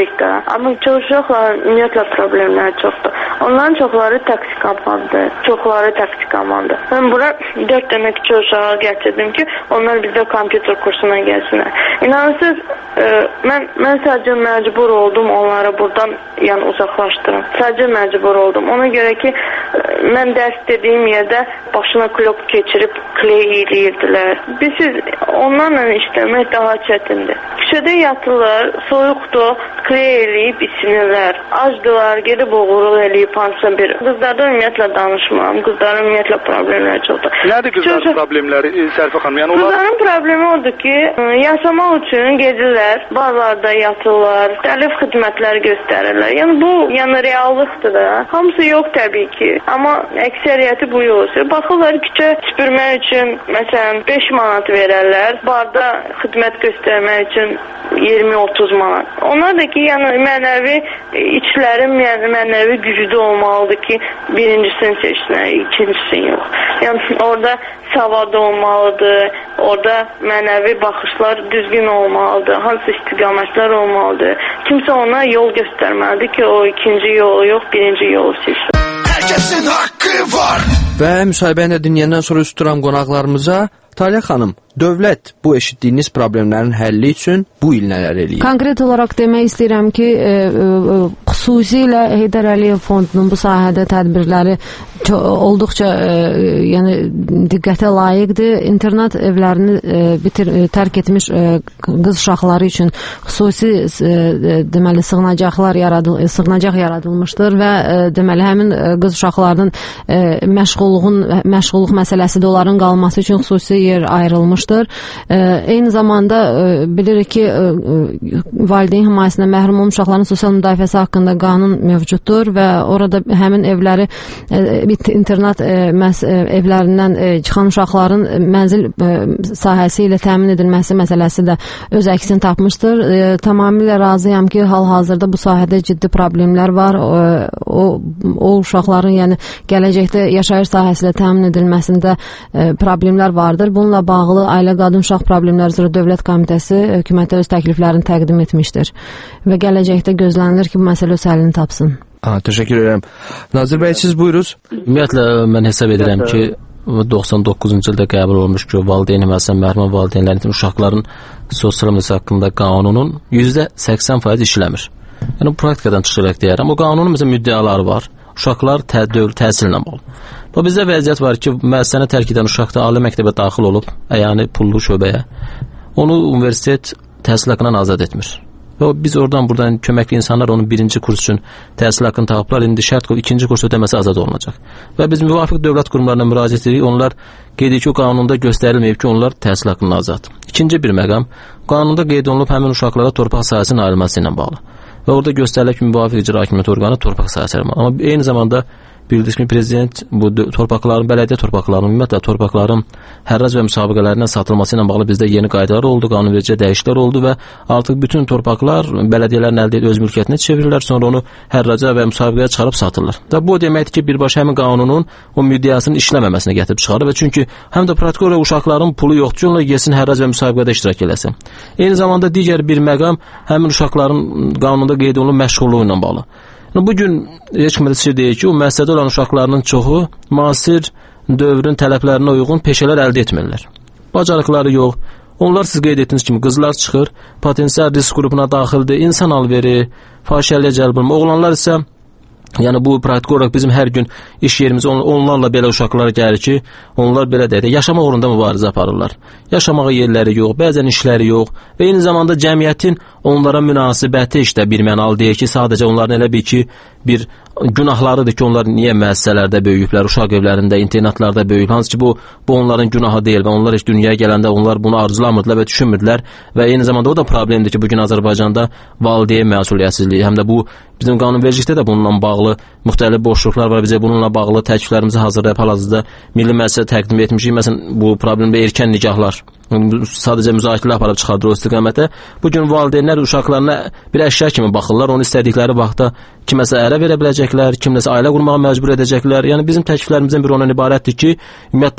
Amma uşaqların ümumiyyətlə problemləri çoxdur. Onların çoxları toksikomandır, çoxları toksikomandır. Mən bura 4 dənə küçük uşağı gətirdim ki, onlar bizdə kompüter kursuna gəlsinlər. İnanırsınız, mən sadəcə məcbur oldum onları buradan uzaqlaşdırım. Sadəcə məcbur oldum. Ona görə ki, mən dərs dediyim yerdə başına klop keçirib kley eləyirdilər. Siz onlarla işləmək daha çətindir. Küçədə yatırlar, soyuqdur, kley eləyib isinirlər. Acdılar, gedib oğurluq eləyib hansısa bir. Qızlardan ümumiyyətlə danışmam. Qızların ümumiyyətlə problemləri çoxdur. Nədir qızların problemləri Sərfə xanım? Yəni qızların problemi odur ki, yaşamaq üçün gedirlər, bazarda yatırlar, müxtəlif xidmətlər göstərirlər. Yəni bu reallıqdır da. Hamısı yox təbii ki. Amma əksəriyyəti bu yox. Baxırlar küçə süpürmək üçün məsələn 5 manat verərlər. Barda xidmət göstərmək üçün 20-30 manat. Onlar da ki, yəni mənəvi içlərin mənəvi gücü olmalıdır ki, birincisini seçsinlər, ikincisini yox. Yəni orada savad olmalıdır, orada mənəvi baxışlar düzgün olmalıdır, hansı istiqamətlər olmalıdır. Kimsə ona yol göstərməlidir ki, o ikinci yolu yox, birinci yolu seçsin. Hər kəsin haqqı var. Və müsahibəni də dinləyəndən sonra üst turan qonaqlarımıza Talya xanım, dövlət bu eşitdiyiniz problemlərin həlli üçün bu il nələr eləyir? Konkret olaraq demək istəyirəm ki, xüsusilə Heydər Əliyev Fondunun bu sahədə tədbirləri olduqca yəni diqqətə layiqdir. İnternat evlərini tərk etmiş qız uşaqları üçün xüsusi deməli sığınacaq yaradılmışdır və deməli həmin qız uşaqlarının məşğulluq məsələsi də onların qalması üçün xüsusi yer ayrılmışdır. Eyni zamanda bilirik ki, valideyn himayəsindən məhrum olmuş uşaqların sosial müdafiəsi haqqında qanun mövcuddur və orada həmin evləri internat evlərindən çıxan uşaqların mənzil sahəsi ilə təmin edilməsi məsələsi də öz əksini tapmışdır. Tamamilə razıyam ki, hal-hazırda bu sahədə ciddi problemlər var. O uşaqların yəni gələcəkdə yaşayış sahəsi ilə təmin edilməsində problemlər vardır. Bununla bağlı Ailə Qadın Uşaq Problemləri üzrə Dövlət Komitəsi hökumətə öz təkliflərini təqdim etmişdir və gələcəkdə gözlənilir ki, bu məsələ öz həllini tapsın. Təşəkkür edirəm. Nazir bəy, siz buyuruz. Ümumiyyətlə, mən hesab edirəm ki, 99-cu ildə qəbul olmuş ki, valideyn himayəsindən məhrum valideynlərin uşaqların sosial müdafiəsi haqqında qanunun %80% işləmir. Yəni, praktikadan çıxaraq deyərəm, o qanunun müddəaları var. Uşaqlar təhsillə bağlı. Bizdə vəziyyət var ki, müəssisəni tərk edən uşaq da ali məktəbə daxil olub, yəni pullu şöbəyə, onu universitet təhsil haqqından azad etmir. Və biz buradan köməkli insanlar onun birinci kurs üçün təhsil haqqını tapıblar, indi şərt qoyub ikinci kurs ödəməsi azad olunacaq. Və biz müvafiq dövlət qurumlarına müraciət edirik, onlar qeyd edir ki, o qanunda göstərilməyib ki, onlar təhsil haqqından azad. İkinci bir məqam, qanunda qeyd olunub həmin uşaqlara torpaq sahəsinin ayrılması ilə bağlı. Və orada göstərilir ki, müvafiq icra hakimiyyəti orqanı torpaq sahəsi ayrılmalı. Amma eyni zamanda bildirir ki, prezident bu torpaqların, bələdiyyə torpaqlarının, ümumiyyətlə torpaqların hərrac və müsabiqələrindən satılması ilə bağlı bizdə yeni qaydalar oldu, qanunvericidə dəyişikliklər oldu və artıq bütün torpaqlar bələdiyyələrin əldə edib öz mülkiyyətinə çevirirlər, sonra onu hərraca və müsabiqəyə çıxarıb satırlar. Və bu deməkdir ki, birbaşa həmin qanunun o müddəasının işləməməsinə gətirib çıxarır və çünki həm də praktik olaraq uşaqların pulu yoxdur ki, onlar yesin hərrac və müsabiqədə iştirak eləsin. Eyni zamanda digər bir məqam həmin uşaqların qanunda qeyd olunmuş məşğulluğu ilə bağlı. Bugün heç kimə sir deyir ki, o müəssisədə olan uşaqlarının çoxu müasir dövrün tələblərinə uyğun peşələr əldə etmirlər. Bacarıqları yox. Onlar siz qeyd etdiyiniz kimi qızlar çıxır, potensial risk qrupuna daxildir, insan alveri, fahişəliyə cəlb olunma. Oğlanlar isə yəni bu praktik olaraq bizim hər gün iş yerimizə onlarla belə uşaqlar gəlir ki, onlar belə deyək də yaşamaq uğrunda mübarizə aparırlar. Yaşamağa yerləri yox, bəzən işləri yox və eyni zamanda cəmiyyətin onlara münasibəti işte bir mənalı deyir ki, sadəcə onların elə bir ki, bir günahlarıdır ki, onlar niyə müəssisələrdə böyüyüblər, uşaq evlərində, internatlarda böyüyüb. Hansı ki, bu onların günahı deyil və onlar heç dünyaya gələndə onlar bunu arzulamırdılar və düşünmürdülər və eyni zamanda o da problemdir ki, bugün Azərbaycanda valideyn məsuliyyətsizliyi, həm də bu bizim qanunvericilikdə də bununla bağlı müxtəlif boşluqlar var. Bizə bununla bağlı təkliflərimizi hazırlayıb hal-hazırda Milli Məclisə təqdim etmişik. Məsələn, bu problemdə erkən nikahlar sadəcə müzakirələr aparıb çıxardır o istiqamətə. Bugün valideynlər uşaqlarına bir əşya kimi baxırlar, onu istədikləri vaxtda kiməsə ərə verə biləcəklər, kimləsə ailə qurmağa məcbur edəcəklər. Yəni bizim təkliflərimizdən biri ondan ibarətdir ki, ümumiyyətlə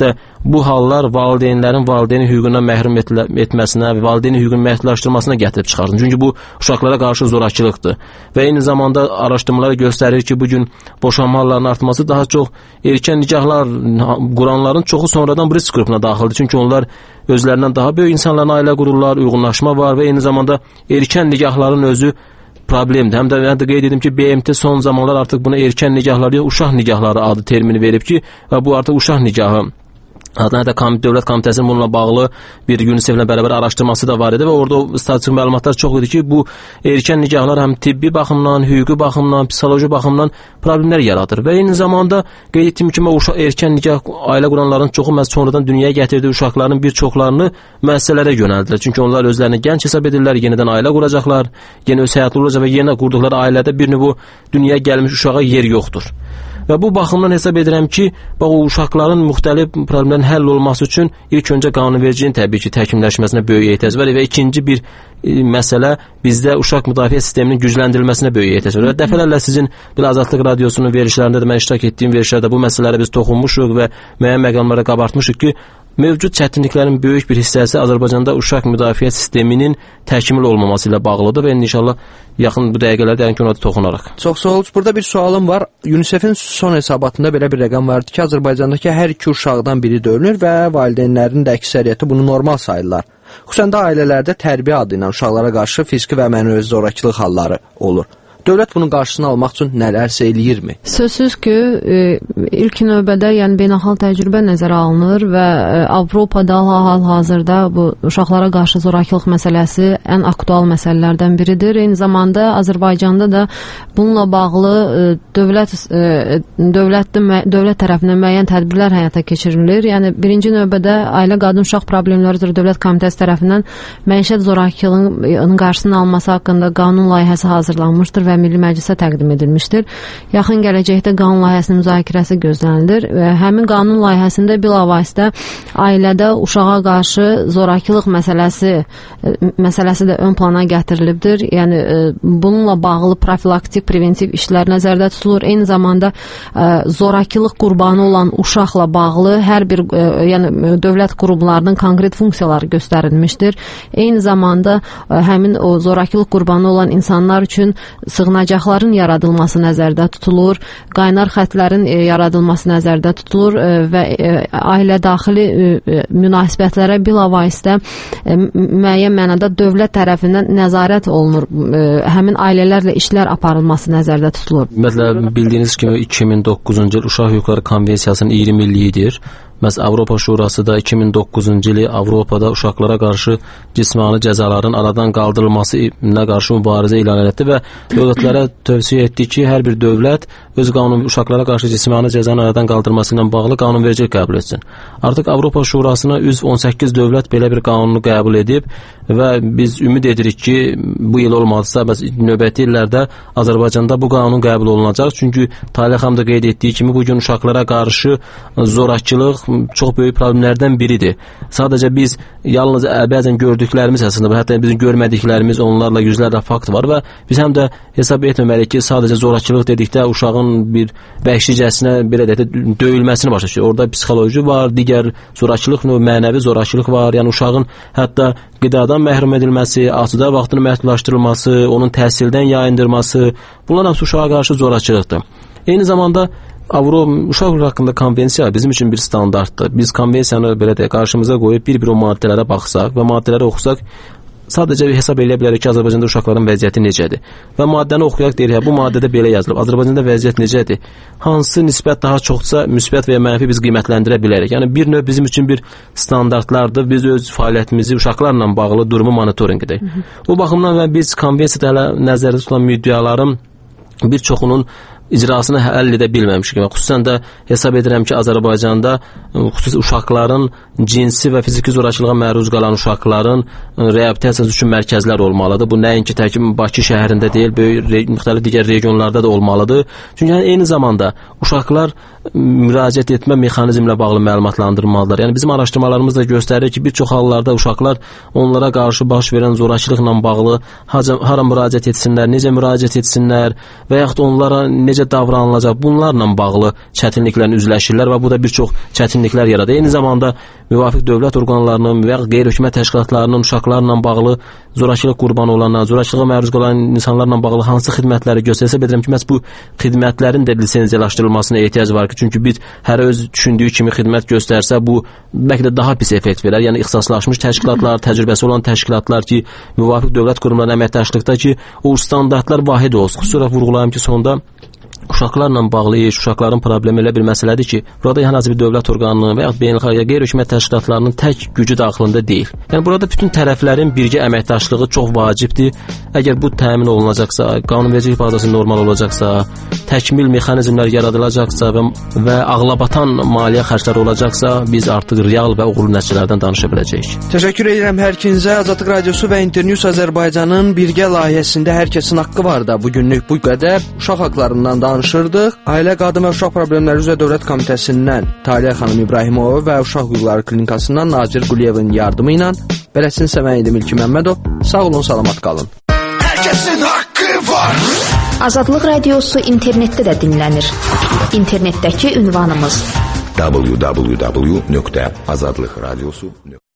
bu hallar valideynlərin valideyn hüququndan məhrum etməsinə və valideyn hüququnun məhdudlaşdırılmasına gətirib çıxarır. Çünki bu uşaqlara qarşı zorakılıqdır. Və eyni zamanda araşdırmalar göstərir ki, bu gün boşanma hallarının artması daha çox erkən nikahlar quranların çoxu sonradan bu risk qrupuna daxildir. Çünki onlar özlərindən daha böyük insanlarla ailə qururlar, uyğunlaşma var və eyni zamanda erkən nikahların özü problemdir. Həm də mən də qeyd edim ki, BMT son zamanlar artıq buna erkən nikahlar yox, uşaq nikahları adı termini verib ki, və bu artıq uşaq nikahı adına da Dövlət Komitəsinin bununla bağlı bir UNICEF-lə bərabər araşdırması da var idi və orada statistik məlumatlar çox idi ki, bu erkən nikahlar həm tibbi baxımdan, hüquqi baxımdan, psixoloji baxımdan problemlər yaradır və eyni zamanda qeyd etdiyim kimi erkən nikah ailə quranların çoxu məhz sonradan dünyaya gətirdiyi uşaqların bir çoxlarını müəssisələrə yönəldir. Çünki onlar özlərini gənc hesab edirlər, yenidən ailə quracaqlar, yeni öz həyatları olacaq və yeni qurduqları ailədə bir növ dünyaya gəlmiş uşağa yer yoxdur. Və bu baxımdan hesab edirəm ki, o uşaqların müxtəlif problemlərin həll olması üçün ilk öncə qanunvericiliyin təbii ki, təkmilləşməsinə böyük ehtiyac var və ikinci bir məsələ bizdə uşaq müdafiə sisteminin gücləndirilməsinə böyük ehtiyac var. Və dəfələrlə sizin bir Azadlıq Radiosunun verilişlərində də mən iştirak etdiyim verilişlərdə bu məsələlərə biz toxunmuşuq və müəyyən məqamlara qabartmışıq ki, mövcud çətinliklərin böyük bir hissəsi Azərbaycanda uşaq müdafiə sisteminin təkmil olmaması ilə bağlıdır və inşallah yaxın bu dəqiqələrdə ona toxunaraq. Çox sağ olun. Burada bir sualım var. UNICEF-in son hesabatında belə bir rəqəm vardı ki, Azərbaycandakı hər iki uşaqdan biri döyülür və valideynlərin də əksəriyyəti bunu normal sayırlar. Xüsusən də ailələrdə tərbiyə adı ilə uşaqlara qarşı fiziki və mənəvi zorakılıq halları olur. Dövlət bunun qarşısını almaq üçün nələrsə eləyirmi? Sözsüz ki, ilk növbədə yəni beynəlxalq təcrübə nəzərə alınır və Avropada hal-hazırda bu uşaqlara qarşı zorakılıq məsələsi ən aktual məsələlərdən biridir. Eyni zamanda Azərbaycanda da bununla bağlı dövlət tərəfindən müəyyən tədbirlər həyata keçirilir. Yəni birinci növbədə Ailə Qadın Uşaq Problemləri üzrə Dövlət Komitəsi tərəfindən məişət zorakılığının qarşısının alması haqqında qanun layihəsi hazırlanmışdır və Milli Məclisə təqdim edilmişdir. Yaxın gələcəkdə qanun layihəsinin müzakirəsi gözlənilir. Həmin qanun layihəsində bilavasitə ailədə uşağa qarşı zorakılıq məsələsi də ön plana gətirilibdir. Yəni bununla bağlı profilaktik, preventiv işlər nəzərdə tutulur. Eyni zamanda zorakılıq qurbanı olan uşaqla bağlı hər bir yəni dövlət qurumlarının konkret funksiyaları göstərilmişdir. Eyni zamanda həmin o zorakılıq qurbanı olan insanlar üçün sığınacaqların yaradılması nəzərdə tutulur, qaynar xətlərin yaradılması nəzərdə tutulur və ailə daxili münasibətlərə bilavasitə müəyyən mənada dövlət tərəfindən nəzarət olunur. Həmin ailələrlə işlər aparılması nəzərdə tutulur. Ümumiyyətlə bildiyiniz kimi 2009-cu il Uşaq Hüquqları Konvensiyasının 20 illiyidir. Məhz Avropa Şurası da 2009-cu ili Avropada uşaqlara qarşı cismani cəzaların aradan qaldırılmasına qarşı mübarizə elan etdi və dövlətlərə tövsiyə etdi ki, hər bir dövlət öz uşaqlara qarşı cismani cəzanın aradan qaldırılması ilə bağlı qanunvericilik qəbul etsin. Artıq Avropa Şurasına üzv 18 dövlət belə bir qanunu qəbul edib və biz ümid edirik ki, bu il olmazsa növbəti illərdə Azərbaycanda bu qanun qəbul olunacaq. Çünki Talih xanım da qeyd etdiyi kimi bu gün uşaqlara qarşı zorakılıq çox böyük problemlərdən biridir. Sadəcə biz yalnız bəzən gördüklərimiz əslində, hətta bizim görmədiklərimiz onlarla yüzlərlə fakt var və biz həm də hesab etməməliyik ki, sadəcə zorakılıq dedikdə uşağın bir vəhşicəsinə belə də döyülməsini başa düşür. Orada psixoloji var, digər zorakılıq, mənəvi zorakılıq var. Yəni uşağın hətta qidadan məhrum edilməsi, asudə vaxtının məhdudlaşdırılması, onun təhsildən yayındırması, bunlar hamısı uşağa qarşı zorakılıqdır. Eyni zamanda Uşaq hüquqları haqqında konvensiya bizim üçün bir standartdır. Biz konvensiyanı belə də qarşımıza qoyub bir-bir o maddələrə baxsaq və maddələri oxusaq, sadəcə hesab edə bilərik ki, Azərbaycanda uşaqların vəziyyəti necədir. Və maddəni oxuyaq deyirik, bu maddədə belə yazılıb. Azərbaycanda vəziyyət necədir? Hansı nisbət daha çoxsa müsbət və ya mənfi biz qiymətləndirə bilərik. Yəni bir növ bizim üçün bir standartlardır. Biz öz fəaliyyətimizi uşaqlarla bağlı durumu monitorinq edək. Bu baxımdan biz konvensiyada nəzərdə tutulan müddəaların bir çoxunun icrasını həll edə bilməmişik. Xüsusən də hesab edirəm ki, Azərbaycanda xüsusi uşaqların cinsi və fiziki zorakılığa məruz qalan uşaqların reabilitasiyası üçün mərkəzlər olmalıdır. Bu nəinki tək Bakı şəhərində deyil, böyük müxtəlif digər regionlarda da olmalıdır. Çünki eyni zamanda uşaqlar müraciət etmə mexanizmlə bağlı məlumatlandırılmalıdır. Yəni bizim araşdırmalarımız da göstərir ki, bir çox hallarda uşaqlar onlara qarşı baş verən zorakılıqla bağlı hara müraciət etsinlər, necə müraciət etsinlər və yaxud onlara necə necə davranılacaq, bunlarla bağlı çətinliklərlə üzləşirlər və bu da bir çox çətinliklər yaradır. Eyni zamanda müvafiq dövlət orqanlarının və qeyri-hökumət təşkilatlarının uşaqlarla bağlı zorakılıq qurbanı olanlar, zorakılığa məruz qalan insanlarla bağlı hansı xidmətləri göstərsə bilirəm ki, məhz bu xidmətlərin də lisenziyalaşdırılmasına ehtiyac var ki, çünki biz hər öz düşündüyü kimi xidmət göstərsə, bu bəlkə də daha pis effekt verər. Yəni ixtisaslaşmış təşkilatlar, təcrübəsi olan təşkilatlar ki, müvafiq dövlət qurumlarının əməkdaşlıqda ki, o standartlar vahid olsun. Xüsusilə vurğulayım ki, sonda uşaqlarla bağlı iş, uşaqların problemi elə bir məsələdir ki, burada hər hansı bir dövlət orqanının və ya beynəlxalq qeyri-hökumət təşkilatlarının tək gücü daxilində deyil. Yəni burada bütün tərəflərin birgə əməkdaşlığı çox vacibdir. Əgər bu təmin olunacaqsa, qanunvericilik bazası normal olacaqsa, təkmil mexanizmlər yaradılacaqsa və ağlabatan maliyyə xərcləri olacaqsa, biz artıq real və uğurlu nəticələrdən danışa biləcəyik. Təşəkkür edirəm hər ikinizə. Azadlıq Radiosu və Internews Azərbaycanın birgə layihəsində hər kəsin haqqı var da bu günlük bu qədər uşaq haqlarından danışırdıq. Ailə, Qadın və Uşaq Problemləri üzrə Dövlət Komitəsindən Taliyə xanım İbrahimova və Uşaq Hüquqları Klinikasından Nazir Quliyevin yardımı ilə beləsini sevən idim İlki Məmmədov. Sağ olun, salamat qalın. Hər kəsin haqqı var. Azadlıq Radiosu internetdə də dinlənir. İnternetdəki ünvanımız www.azadlıqradiosu.com